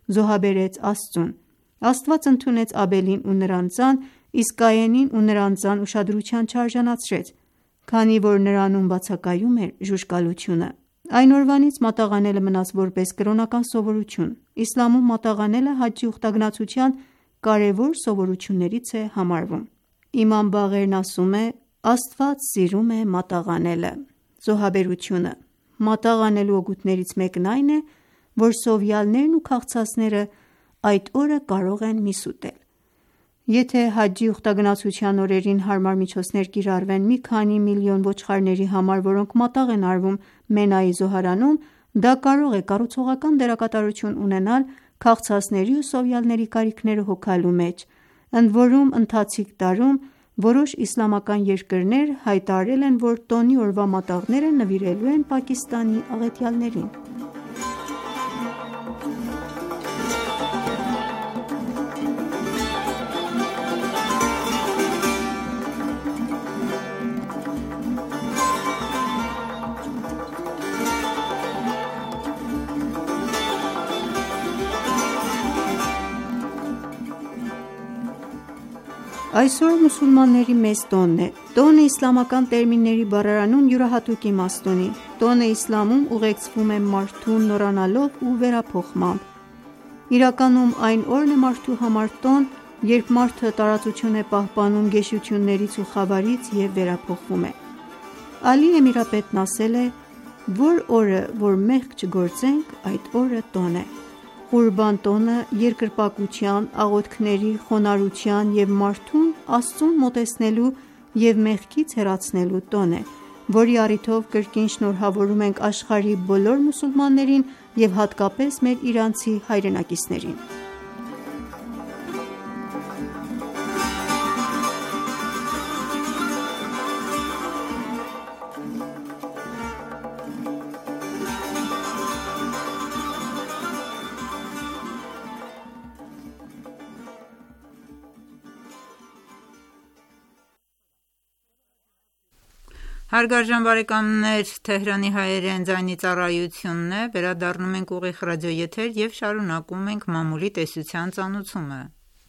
զոհաբերեց Աստծուն։ Աստված ընդունեց Աբելին ու նրան ծան, իսկ Կայենին ու նրան ծան ուշադրության չարժանացրեց, քանի որ նրանում բացակայում էր ժուժկալությունը։ Այն օրվանից մատաղանելը մնաց որպես կրոնական սովորություն։ Իսլամում մատաղանելը հաջի ուխտագնացության կարևոր սովորություններից է համարվում։ Իմամ Բաղերն ասում է. «Աստված սիրում է մատաղանելը»։ Զոհաբերությունը մատաղանելու օգուտներից մեկն այն է, որ սովյալներն ու քաղցածները այդ օրը կարող են միս ուտել։ Եթե հաջի ուխտագնացության օրերին հարմար միջոցներ կիրառվեն մի քանի միլիոն ոչխարների համար, որոնք մատաղ են արվում Մենայի զոհարանում, դա կարող է կառուցողական դերակատարություն ունենալ քաղցածների ու սովյալների կարիքները հոգալու մեջ, ընդորում ընթացիկ տարում որոշ իսլամական երկրներ հայտարարել են, որ տոնի օրվա մատաղները նվիրելու են Պակիստանի աղետյալներին։ Այսօր մուսուլմանների մեծ տոնն է։ Տոնը իսլամական տերմինների բառարանում յուրահատուկ իմաստ ունի։ Տոնը իսլամում ուղեկցվում է մարդուն նորանալով ու վերափոխմամբ։ Իրականում այն օրն է մարդու համար տոն, երբ մարդը տարածություն է պահպանում գեշություններից ու խավարից և վերափոխվում է։ Ալի Էմիրապետն ասել է, որ օրը, որ մեղք չգործենք, այդ օրը տոն է։ Ղուրբան տոնը երկրպագության, աղոթքների, խոնարհության և մարդուն Աստծուն մոտեցնելու և մեղքից հեռացնելու տոն է, որի առիթով կրկին շնորհավորում ենք աշխարհի բոլոր մուսուլմաններին և հատկապես մեր իրանցի հայրենակիցներին։ Հարգարժան բարեկամներ, Թեհրանի հայերեն ձայնի ծառայությունն է, վերադառնում ենք ուղիղ ռադիոեթեր և շարունակում ենք մամուլի տեսության ծանոթումը։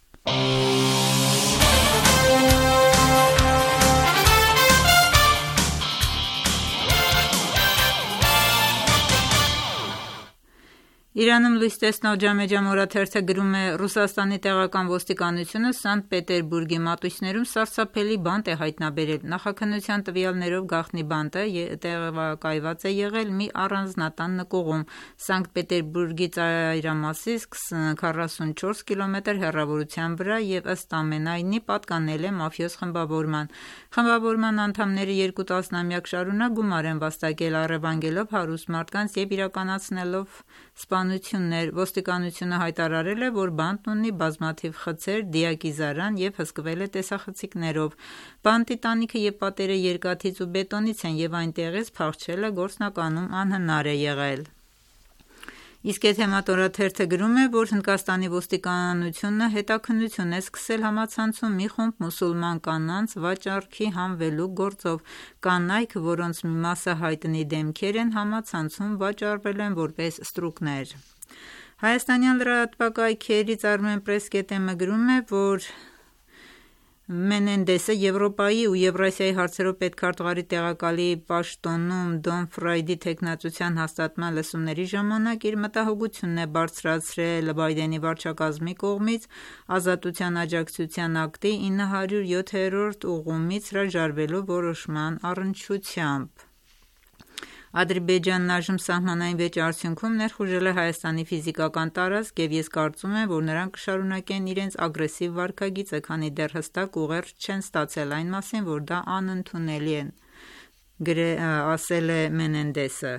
Իրանում լույս տեսնող Ջամեջամ օրաթերթը գրում է. Ռուսաստանի տեղական ոստիկանությունը Սանկտ Պետերբուրգի մատույցներում սարսափելի բանտ է հայտնաբերել։ Նախաքննության տվյալներով գաղտնի բանտը տեղակայված է եղել մի առանձնատան նկուղում Սանկտ Պետերբուրգի ծայրամասից քառասունչորս կիլոմետր հեռավորության վրա և ըստ ամենայնի պատկանել է մաֆիոզ խմբավորման։ Խմբավորման անդամները երկու տասնամյակ շարունակ գումար են վաստակել առևանգելով հարուստ մարդկանց և իրականացնելով սպանություններ։ Ոստիկանությունը հայտարարել է, որ բանտն ունի բազմաթիվ խցեր, դիակիզարան և հսկվել է տեսախցիկներով։ Բանտի տանիքը և պատերը երկաթից ու բետոնից են և այնտեղից փախչելը գործնականում անհնար է եղել։ Իսկ Էթեմատ օրաթերթը գրում է, որ Հնդկաստանի ոստիկանությունը հետաքննություն է սկսել համացանցում մի խումբ մուսուլման կանանց վաճառքի հանվելու գործով։ Կանայք, որոնց մի մասը հայտնի դեմքեր են, համացանցում վաճառվել են որպես ստրուկներ։ Հայաստանյան լրատվակայքերից Armen Press.am-ը գրում է, որ Մենենդեսը Եվրոպայի ու Եվրասիայի հարցերով պետքարտուղարի տեղակալի պաշտոնում Դոն Ֆրայդի թեկնածության հաստատման լսումների ժամանակ իր մտահոգությունն է բարձրացրել Բայդենի վարչակազմի կողմից Ազատության աջակցության ակտի ինը հարյուր յոթերորդ ուղղումից հրաժարվելու որոշման առնչությամբ։ Ադրբեջանն այժմ սահմանային վեճի արդյունքում ներխուժել է Հայաստանի ֆիզիկական տարածք և ես կարծում եմ, որ նրանք կշարունակեն իրենց ագրեսիվ վարքագիծը, քանի դեռ հստակ ուղերձ չեն ստացել այն մասին, որ դա անընդունելի է, ասել է Մենենդեսը։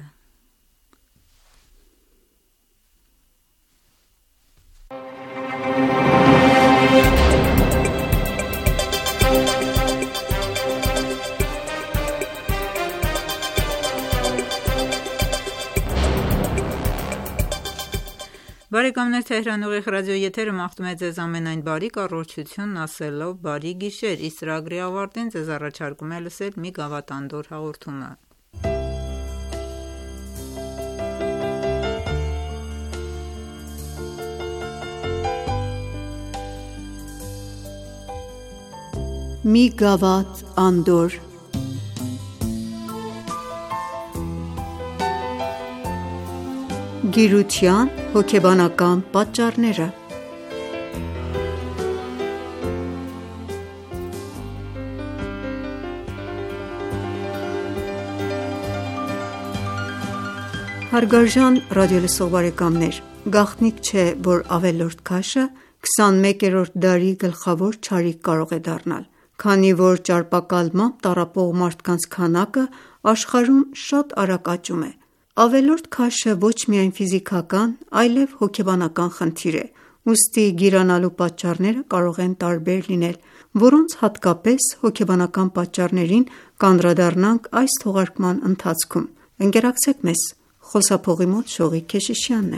Բարեկամներ, Թեհրան ուղիղ ռադիոեթերը մաղթում է ձեզ ամենայն բարիք, առողջություն ասելով բարի գիշեր։ Իսկ ծրագրի ավարտին ձեզ առաջարկում է լսել մի գավաթանդոր հաղորդումը։ մի գավաթ անդորր։ Գիրության հոգեբանական պատճառները։ Հարգարժան ռադիոլսող բարեկամներ, գաղտնիք չէ, որ ավելորդ քաշը քսանմեկերորդ դարի գլխավոր չարիք կարող է դառնալ, քանի որ ճարպակալմամբ տառապող մարդկանց քանակը աշխարհում շատ արագ աճում է։ Ավելորդ քաշը ոչ միայն ֆիզիկական, այլև հոգեբանական խնդիր է, ուստի գիրանալու պատճառները կարող են տարբեր լինել, որոնց հատկապես հոգեբանական պատճառներին կանդրադառնանք այս թողարկման ընթացքում։ Ընկերակցեք մեզ։ Խոսափողի մոտ Շողիկ Քեշիշյանն է։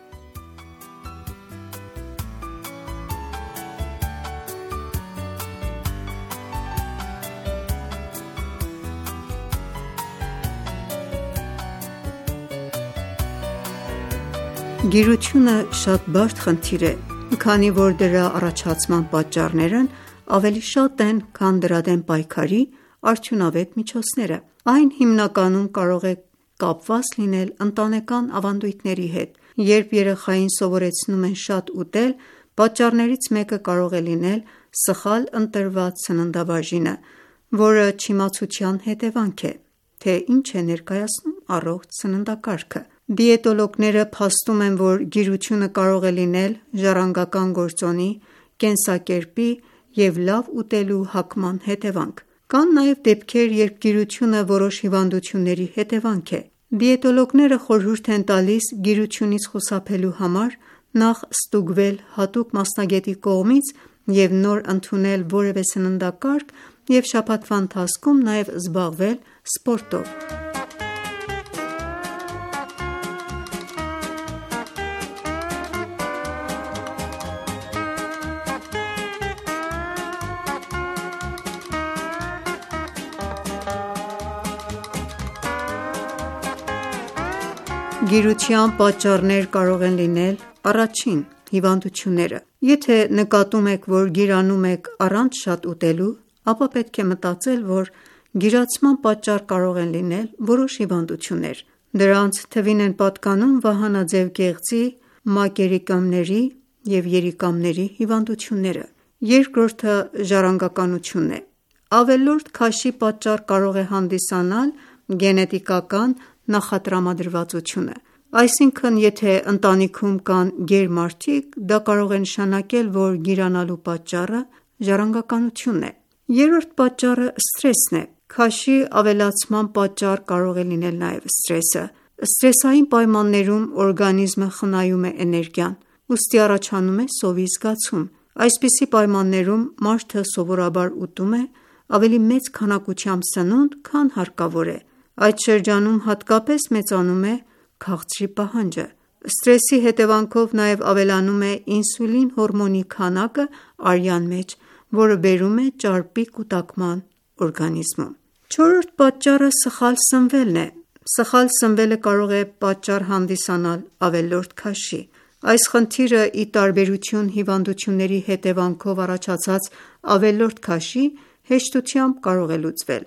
Գիրությունը շատ բարդ խնդիր է, քանի որ դրա առաջացման պատճառներն ավելի շատ են, քան դրա դեմ պայքարի արդյունավետ միջոցները։ Այն հիմնականում կարող է կապված լինել ընտանեկան ավանդույթների հետ։ Երբ երեխային սովորեցնում են շատ ուտել, պատճառներից մեկը կարող է լինել սխալ ընտրված սննդաբաժինը, որը չիմացության հետևանք է, թե ինչ է ներկայացնում առողջ սննդակարգը։ Դիետոլոգները փաստում են, որ գիրությունը կարող է լինել ժառանգական գործոնի, կենսակերպի և լավ ուտելու հակման հետևանք։ Կան նաև դեպքեր, երբ գիրությունը որոշ հիվանդությունների հետևանք է։ Դիետոլոգները խորհուրդ են տալիս գիրությունից խուսափելու համար նախ ստուգվել հատուկ մասնագետի կողմից և նոր ընդունել որևէ սննդակարգ և շաբաթվա ընթացքում նաև զբաղվել սպորտով։ Գիրության պատճառներ կարող են լինել. Առաջին՝ հիվանդությունները։ Եթե նկատում եք, որ գիրանում եք առանց շատ ուտելու, ապա պետք է մտածել, որ գիրացման պատճառ կարող են լինել որոշ հիվանդություններ։ Դրանց թվին են պատկանում վահանաձև գեղձի, մակերիկամների և երիկամների հիվանդությունները։ Երկրորդը ժառանգականությունն է։ Ավելորդ քաշի պատճառ կարող է հանդիսանալ գենետիկական նախատրամադրվածությունը։ Այսինքն, եթե ընտանիքում կան գեր մարդիկ, դա կարող է նշանակել, որ գիրանալու պատճառը ժառանգականությունն է։ Երրորդ պատճառը սթրեսն է։ Քաշի ավելացման պատճառ կարող է լինել նաև սթրեսը։ Սթրեսային պայմաններում օրգանիզմը խնայում է էներգիան, ուստի առաջանում է սովի զգացում։ Այսպիսի պայմաններում մարդը սովորաբար ուտում է ավելի մեծ քանակությամբ սնունդ, քան հարկավոր է։ Այդ շրջանում հատկապես մեծանում է քաղցրի պահանջը։ Սթրեսի հետևանքով նաև ավելանում է ինսուլին հորմոնի քանակը արյան մեջ, որը բերում է ճարպի կուտակման օրգանիզմում։ Չորրորդ պատճառը սխալ սնվելն է։ Սխալ սնվելը կարող է պատճառ հանդիսանալ ավելորդ քաշի։ Այս խնդիրը, ի տարբերություն հիվանդությունների հետևանքով առաջացած ավելորդ քաշի, հեշտությամբ կարող է լուծվել։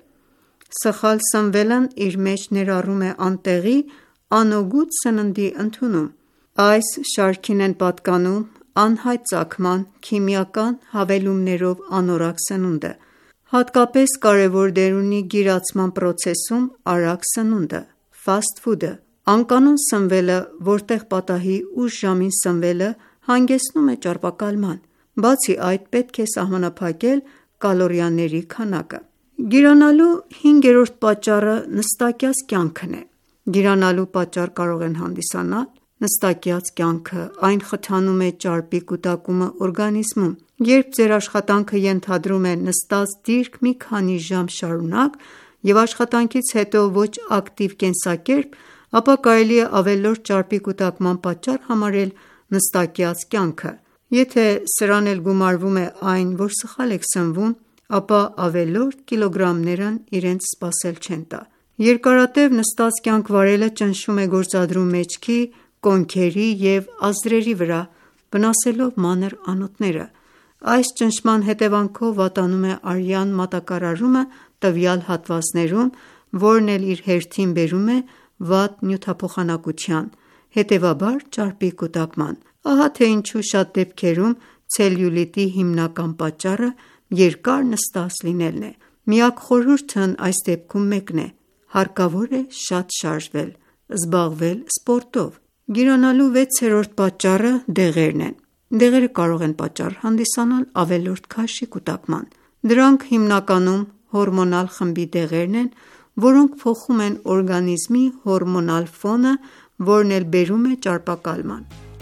Սխալ սնվելն իր մեջ ներառում է անտեղի, անօգուտ սննդի ընդունում։ Այս շարքին են պատկանում անհայտ ծագման, քիմիական հավելումներով անորակ սնունդը։ Հատկապես կարևոր դեր ունի գիրացման պրոցեսում արագ սնունդը, fast food-ը։ Անկանոն սնվելը, որտեղ պատահի ուշ ժամին սնվելը, հանգեցնում է ճարպակալման։ Բացի այդ, պետք է սահմանափակել կալորիաների քանակը։ Գիրանալու հինգերորդ պատճառը նստակյաց կյանքն է։ Գիրանալու պատճառ կարող են հանդիսանալ նստակյաց կյանքը, այն խթանում է ճարպի կուտակումը օրգանիզմում։ Երբ ձեր աշխատանքը ենթադրում է նստած դիրք մի քանի ժամ շարունակ և աշխատանքից հետո ոչ ակտիվ կենսակերպ, ապա կարելի է ավելորդ ճարպի կուտակման պատճառ համարել նստակյաց կյանքը։ Եթե սրան էլ գումարվում է այն, որ սխալ եք սնվում, ապա ավելորդ կիլոգրամներն իրենց սպասել չեն տա։ Երկարատև նստած կյանք վարելը ճնշում է գործադրում մեջքի, կոնքերի և ազդրերի վրա, վնասելով մանր անոթները։ Այս ճնշման հետևանքով վատանում է արյան մատակարարումը տվյալ հատվածներում, որն էլ իր հերթին բերում է վատ նյութափոխանակության, հետևաբար ճարպի կուտակման։ Ահա թե ինչու շատ դեպքերում ցելյուլիտի հիմնական պատճառը երկար նստած լինելն է։ Միակ խորհուրդն այս դեպքում մեկն է. հարկավոր է շատ շարժվել, զբաղվել սպորտով։ Գիրանալու վեցերորդ պատճառը դեղերն են։ Դեղերը կարող են պատճառ հանդիսանալ ավելորդ քաշի կուտակման։ Դրանք հիմնականում հորմոնալ խմբի դեղերն են, որոնք փոխում են օրգանիզմի հորմոնալ ֆոնը, որն էլ բերում է ճարպակալման։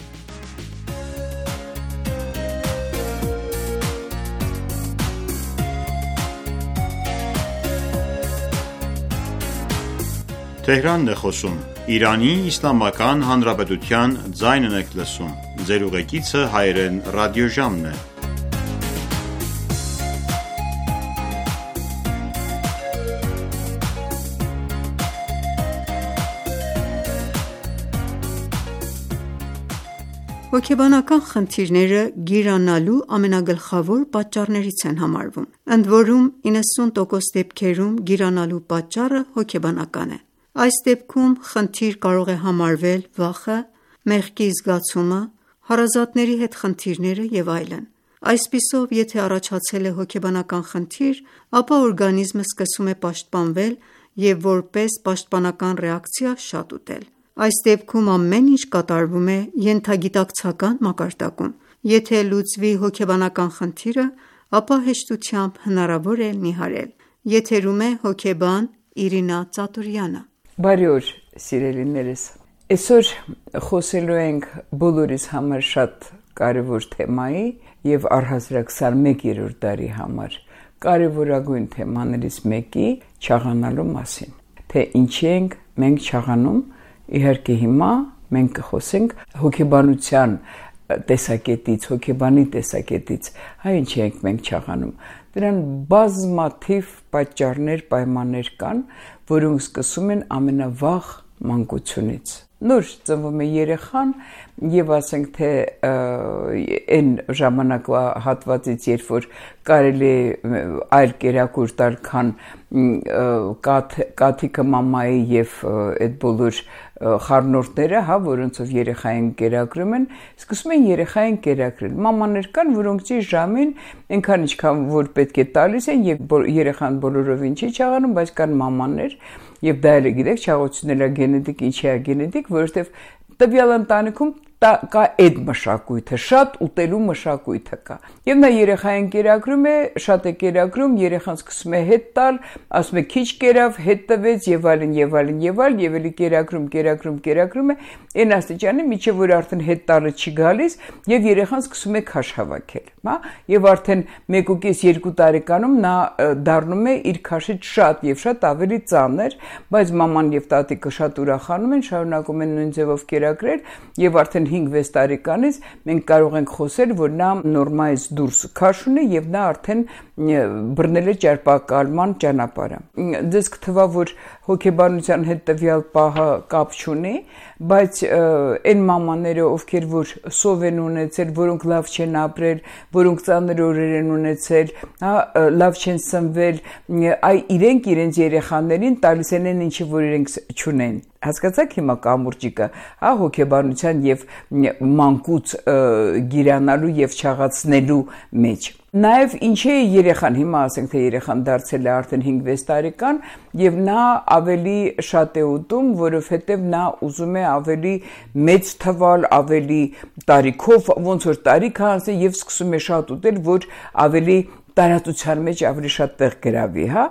Հոգեբանական խնդիրները գիրանալու ամենագլխավոր պատճառներից են համարվում, ընդ որում իննսուն տոկոս դեպքերում գիրանալու պատճառը հոգեբանական է։ Այս դեպքում խնդիր կարող է համարվել վախը, մեղքի զգացումը, հարազատների հետ խնդիրները և այլն։ Այսպիսով, եթե առաջացել է հոգեբանական խնդիր, ապա օրգանիզմը սկսում է պաշտպանվել և որպես պաշտպանական ռեակցիա շատ ուտել։ Այս դեպքում ամեն ինչ կատարվում է ենթագիտակցական մակարդակում։ Եթե լուծվի հոգեբանական խնդիրը, ապա հեշտությամբ հնարավոր է նիհարել։ Եթերում է հոգեբան Իրինա Ծատուրյանը։ Բարի օր, սիրելիներս։ Այսօր խոսելու ենք բոլորիս համար շատ կարևոր թեմայի և առհասարակ քսաներորդ դարի համար կարևորագույն թեմաներից մեկի չաղանալու մասին։ Թե ինչի ենք մենք չաղանում, իհարկե հիմա մենք կխոսենք հոգեբանության տեսակետից, հոգեբանի տեսակետից, հա ինչի ենք մենք չաղանում։ Դրան բազմաթիվ պատճառներ, պայմաններ կան, որոնք սկսում են ամենավաղ մանկությունից։ Նոր ծնվում է երեխան և ասենք թե այն ժամանակվա հատվածից, երբ որ կարելի է այլ կերակուր տալ, քան կաթիքը մամայի և այդ բոլոր խառնուրդները, հա, որոնցով երեխային կերակրում են, սկսում են երեխային կերակրել։ Մամաներ կան, որոնք ճիշտ ժամին այնքան ինչքան որ պետք է տալիս են և երեխան բոլորովին չի չաղանում, բայց կան մամաներ, և դա էլ գիտեք, չաղությունն էլ է գենետիկ, ինչի է գենետիկ, որովհետև տվյալ ընտանիքում կա այդ մշակույթը, շատ ուտելու մշակույթը կա։ Եվ նա երեխային կերակրում է, շատ է կերակրում, երեխան սկսում է հետ տալ, ասում է քիչ կերավ, հետ տվեց եւ այլն եւ այլն եւ այլն, եւ էլի կերակրում, կերակրում, կերակրում է, այն աստիճանի, մինչեւ որ արդեն հետ տալը չի գալիս, եւ երեխան սկսում է քաշ հավաքել, հա, եւ արդեն մեկ ու կես երկու տարեկանում նա դառնում է իր քաշից շատ եւ շատ ավելի ծանր, բայց մաման եւ տատիկը շատ ուրախանում են, շարունակում են նույն ձևով կերակրել եւ արդեն հինգ-վեց տարեկանից մենք կարող ենք խոսել, որ նա նորմայից դուրս քաշ ունի եւ նա արդեն բռնել է ճարպակալման ճանապարհը։ Ձեզ կթվա, որ հոգեբանության հետ տվյալ պահը կապ չունի, բայց այն մամաները, ովքեր որ սով են ունեցել, որոնք լավ չեն ապրել, որոնք ծանր օրեր են ունեցել, հա, լավ չեն սնվել, այ իրենք իրենց երեխաներին տալիս են այն ինչը որ իրենք չունեն։ Հասկացաք հիմա կամուրջիկը, հա, հոգեբանության եւ մանկուց գիրանալու եւ չաղացնելու մեջ։ Նաև ինչի է երեխան, հիմա ասենք թե երեխան դարձել է արդեն հինգ-վեց տարեկան եւ նա ավելի շատ է ուտում, որովհետեւ նա ուզում է ավելի մեծ թվալ, ավելի տարիքով, ոնց որ տարիքը անցնի եւ սկսում է շատ ուտել, որ ավելի տարածության մեջ ավելի շատ տեղ գրավի, հա,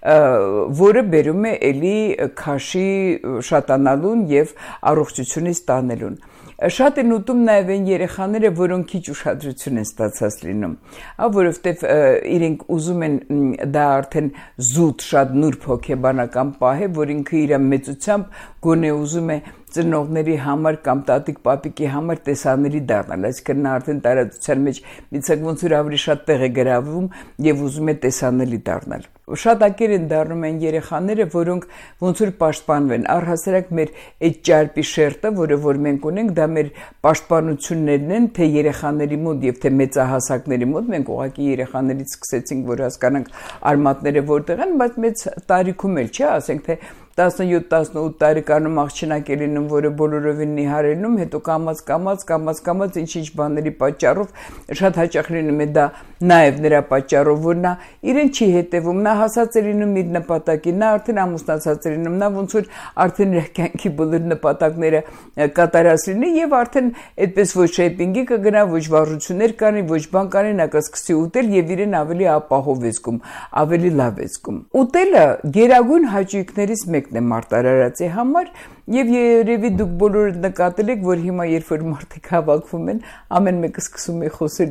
որը բերում է էլի քաշի շատանալուն եւ առողջությունից տանելուն։ Շատ են ուտում նաև այն երեխաները, որոնք քիչ ուշադրություն են ստացած լինում, հա, որովհետև իրենք ուզում են դա արդեն զուտ շատ նուրբ հոգեբանական պահ է, որ ինքը իր մեծությամբ գոնե ուզում է ծնողների համար կամ տատիկ պապիկի համար տեսանելի դառնալ, այսինքն նա արդեն տարածության մեջ միցակ ոնց որ ավելի շատ տեղ է գրավում եւ ուզում է տեսանելի դառնալ։ Շատ ակեր են դառնում են երեխաները, որոնք ոնց որ պաշտպանվեն, առհասարակ մեր այդ ճարպի շերտը, որը որ մենք ունենք, դա մեր պաշտպանություններն են, թե երեխաների մոտ եւ թե մեծահասակների մոտ։ Մենք ուղղակի երեխաներից սկսեցինք, որ հասկանանք արմատները որտեղ են, բայց մեծ տարիքում էլ չէ, ասենք թե տասնյոթ տասնութ տարեկանում աղջնակ է լինում, որը բոլորովին նիհարելնում, հետո կամած կամած կամած կամած ինչ-ինչ բաների պատճառով շատ հաճախ լինում է դա նաև նրա պատճառով, որ նա իրեն չի հետևում, նա հասած է լինում իր նպատակին, նա արդեն ամուսնացած է լինում, նա ոնց որ արդեն իր կյանքի բոլոր նպատակները կատարած լինի եւ արդեն այդպես ոչ շեյփինգի կգնա, ոչ վարժություններ կանի, ոչ բան կանի, նա կսկսի ուտել եւ իրեն ավելի ապահով է զգում, ավելի լավ է զգում։ Ուտելը գերագույն հաճույքներից մեկն է մարտարարածի համար եւ երևի դուք բոլորը նկատել եք, որ հիմա երբ որ մարդիկ հավաքվում են, ամեն մեկը սկսում է խոսել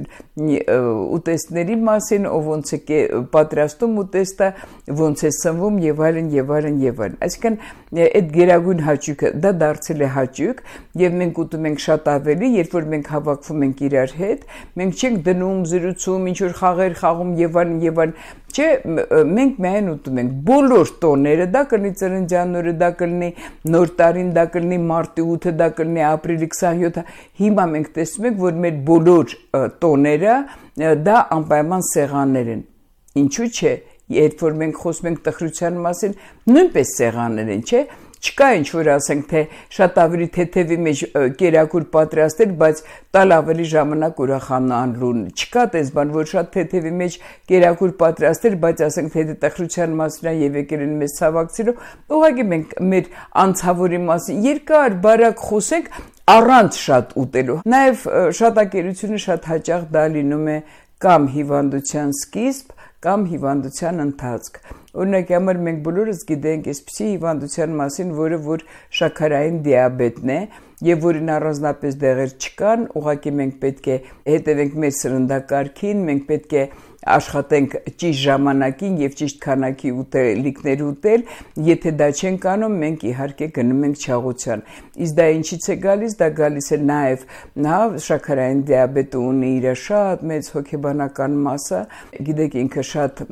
ուտեստների մասին, ով ոնց է պատրաստում ուտեստը, ոնց է սնվում եւ այլն եւ այլն եւ այլն։ Այսինքն այդ գերագույն հաճույքը դա դարձել է հաճույք եւ մենք ուտում ենք շատ ավելի, երբ որ մենք հավաքվում ենք իրար հետ, մենք չենք դնում զրուցում, ինչ որ խաղեր խաղում եւ այլն եւ այլն, չէ, մենք միայն ուտում ենք բոլոր տոները, դա կլինի ծննդյան օրը, դա կլինի նոր տարին, դա կլինի մարտի ութը, դա կլինի ապրիլի քսանյոթը։ Հիմա մենք տեսնում ենք, որ մեր բոլոր տոները դա անպայման սեղաններ են։ Ինչու՞ չէ, երբ որ մենք խոսում ենք տխրության մասին, նույնպես սեղաններ են, չէ՞։ Չկա ինչ որ ասենք թե շատ ավելի թեթևի մեջ կերակուր պատրաստել, բայց տալ ավելի ժամանակ ուրախանան լուն։ Չկա տես բան, որ շատ թեթևի մեջ կերակուր պատրաստել, բայց ասենք թե տխրության մասին է եւ եկել են մեզ ցավակցելու, ուղղակի մենք մեր անցավորի մասին երկար բարակ խոսենք առանց շատ ուտելու։ Նաեւ շատակերությունը շատ հաճախ դա լինում է կամ հիվանդության սկիզբ, կամ հիվանդության ընթացք։ Օրինակի համար մենք բոլորս գիտենք այսպիսի հիվանդության մասին, որը որ շաքարային դիաբետն է եւ որին առանձնապես դեղեր չկան, ուղղակի մենք պետք է հետևենք մեր սննդակարգին, մենք պետք է աշխատենք ճիշտ ժամանակին եւ ճիշտ քանակի ուտելիքներ ուտել, եթե դա չենք անում, մենք իհարկե գնում ենք չաղության։ Իսկ դա ինչից է գալիս, դա գալիս է նաեւ նա շաքարային դիաբետը ունի իր շատ մեծ հոգեբանական մասը, գիտեք ինքը շատ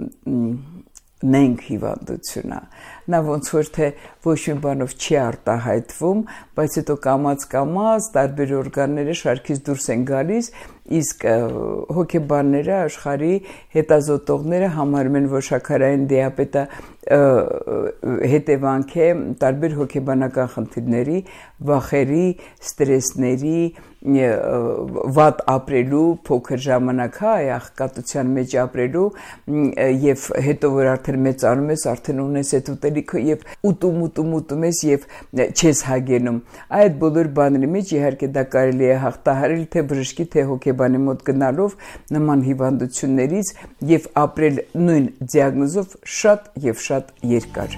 նենք հիվանդություն է, նա ոնց որ թե ոչ մի բանով չի արտահայտվում, բայց հետո կամած կամած տարբեր օրգանները շարքից դուրս են գալիս, իսկ հոգեբանները աշխարհի հետազոտողները համարում են, որ շաքարային դիաբետը հետևանք է տարբեր հոգեբանական խնդիրների, վախերի, ստրեսների, վատ ապրելու, փոքր ժամանակ հա աղքատության մեջ ապրելու եւ հետո որ արդեն մեծանում ես, արդեն ունես այդ ուտելիքը եւ ուտում ուտում ուտում ես եւ չես հագենում։ Այդ բոլոր բաների մեջ իհարկե դա կարելի է հաղթահարել թե բժշկի թե հոգեբանի մոտ գնալով նման հիվանդություններից եւ ապրել նույն դիագնոզով շատ եւ շատ երկար։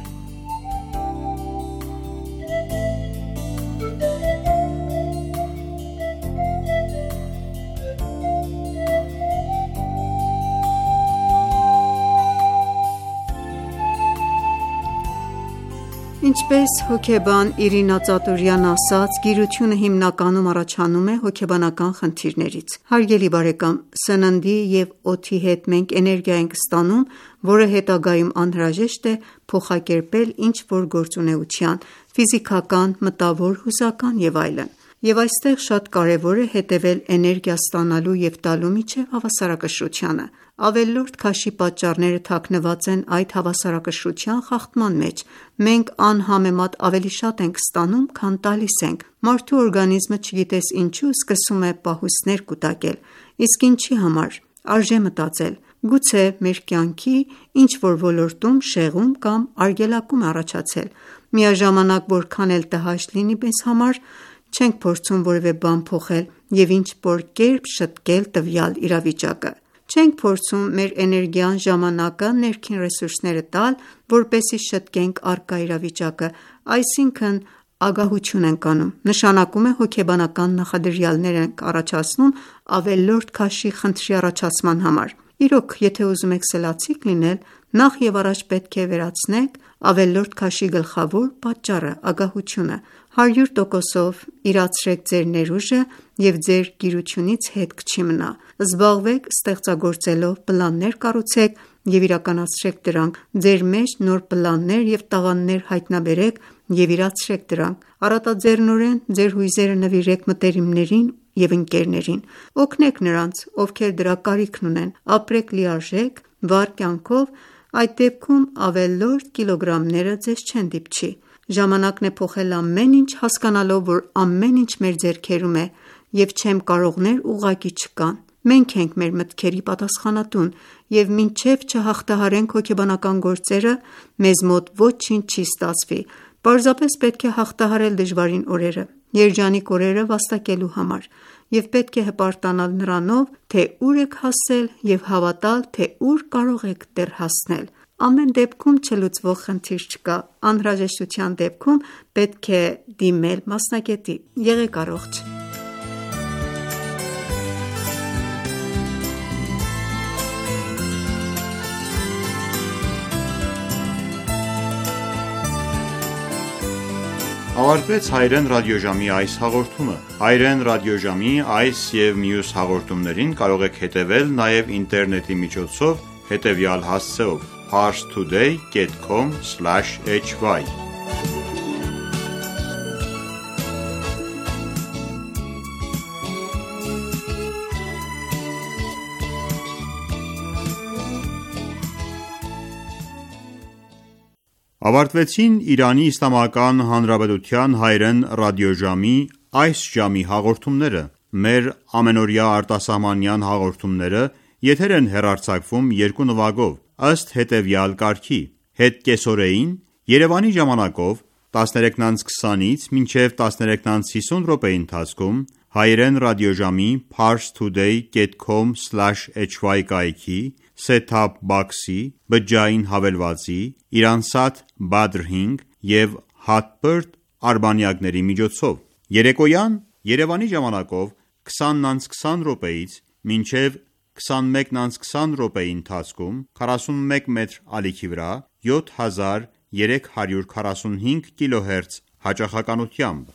Ինչպես հոգեբան Իրինա Ծատուրյան ասաց, գիրությունը հիմնականում առաջանում է հոգեբանական խնդիրներից։ Հարգելի բարեկամ, սննդի եւ օդի հետ մենք էներգիա ենք ստանում, որը հետագայում անհրաժեշտ է փոխակերպել ինչ-որ գործունեության, ֆիզիկական, մտավոր, հուզական եւ այլն։ Եվ այստեղ շատ կարևոր է հետևել էներգիա ստանալու եւ տալու միջև հավասարակշռությանը։ Ավելորդ քաշի պատճառները թաքնված են այդ հավասարակշռության խախտման մեջ։ Մենք անհամեմատ ավելի շատ ենք ստանում, քան տալիս ենք։ Մարդու օրգանիզմը չգիտես ինչու սկսում է պահուստներ կուտակել։ Իսկ ինչի համար։ Արժե մտածել։ Գուցե մեր կյանքի ինչ-որ ոլորտում շեղում կամ արգելակում առաջացել։ Միաժամանակ որքան էլ տհաճ լինի մեզ համար, չենք փորձում որևէ բան փոխել եւ ինչ-որ կերպ շտկել տվյալ իրավիճակը։ Չենք փորձում մեր էներգիան, ժամանակը, ներքին ռեսուրսները տալ, որպեսզի շտկենք առկա իրավիճակը, այսինքն ագահություն ենք անում, նշանակում է հոգեբանական նախադրյալներ ենք առաջացնում ավելորդ քաշի խնդրի առաջացման համար։ Իրոք, եթե ուզում եք սլացիկ լինել, նախ եւ առաջ պետք է վերացնեք ավելորդ քաշի գլխավոր պատճառը՝ ագահությունը: հարյուր տոկոսով իրացրեք ձեր ներուժը և ձեր գիրությունից հետք չի մնա: Զբաղվեք ստեղծագործելով, պլաններ կառուցեք և իրականացրեք դրանք: Ձեր մեջ նոր պլաններ և տաղանդներ հայտնաբերեք և իրացրեք դրանք: Առատաձեռնորեն ձեր հույզերը նվիրեք մտերիմներին և ընկերներին: Օգնեք նրանց, ովքեր դրա կարիքն ունեն: Ապրեք լիարժեք, վառ կյանքով, այդ դեպքում ավելորդ կիլոգրամները ձեզ չեն դիպչի: Ժամանակն է փոխել ամեն ինչ, հասկանալով, որ ամեն ինչ մեր ձեռքերում է, և չեմ կարողներ ուղղակի չկան: Մենք ենք մեր մտքերի պատասխանատուն, և մինչև չհաղթահարենք հոգեբանական գործերը, մեզ մոտ ոչինչ չի ստացվի: Պարզապես պետք է հաղթահարել դժվարին օրերը, երջանիկ օրերը վաստակելու համար, և պետք է հպարտանալ նրանով, թե ուր եք հասել և հավատալ, թե ուր կարող եք դեռ հասնել: Ամեն դեպքում չլուծվող խնդիր չկա: Անհրաժեշտության դեպքում պետք է դիմել մասնագետի: Եղեք առողջ: Ավարտվեց հայրեն ռադիոժամի այս հաղորդումը: Հայրեն ռադիոժամի այս և մյուս հաղորդումներին կարող եք հետևել նաև ինտերնետի միջոցով հետևյալ հասցեով՝ parstoday dot com slash h y Ավարտվեցին Իրանի Իսլամական Հանրապետության հայրեն ռադիոժամի այս ժամի հաղորդումները: Մեր ամենօրյա արտասահմանյան հաղորդումները եթեր են հեռարձակվում երկու նվագով, ըստ հետևյալ կարգի՝ հետկեսօրեին Երևանի ժամանակով տասներեքն ընդ քսանից մինչև տասներեքն ընդ հիսուն րոպեի ընթացքում հայրեն ռադիոժամի parstoday dot com slash h y կայքի, set-top box-ի, բջջային հավելվածի, Iransat Badr հինգ և Hotbird արբանյակների միջոցով: Երեկոյան Երևանի ժամանակով քսանն ընդ քսան րոպեից մինչև քսանմեկն ընդ քսան րոպեի ընթացքում քառասունմեկ մետր ալիքի վրա յոթ հազար երեք հարյուր քառասունհինգ կիլոհերց հաճախականությամբ: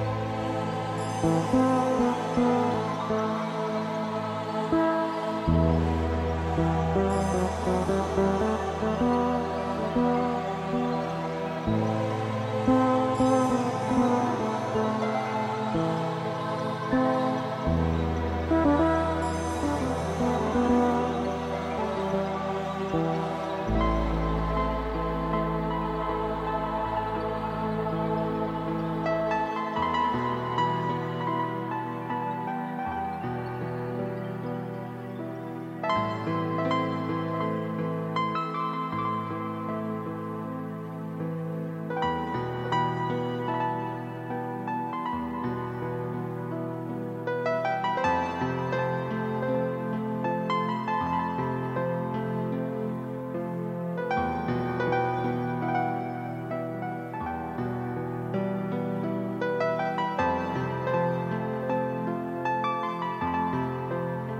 Thank you.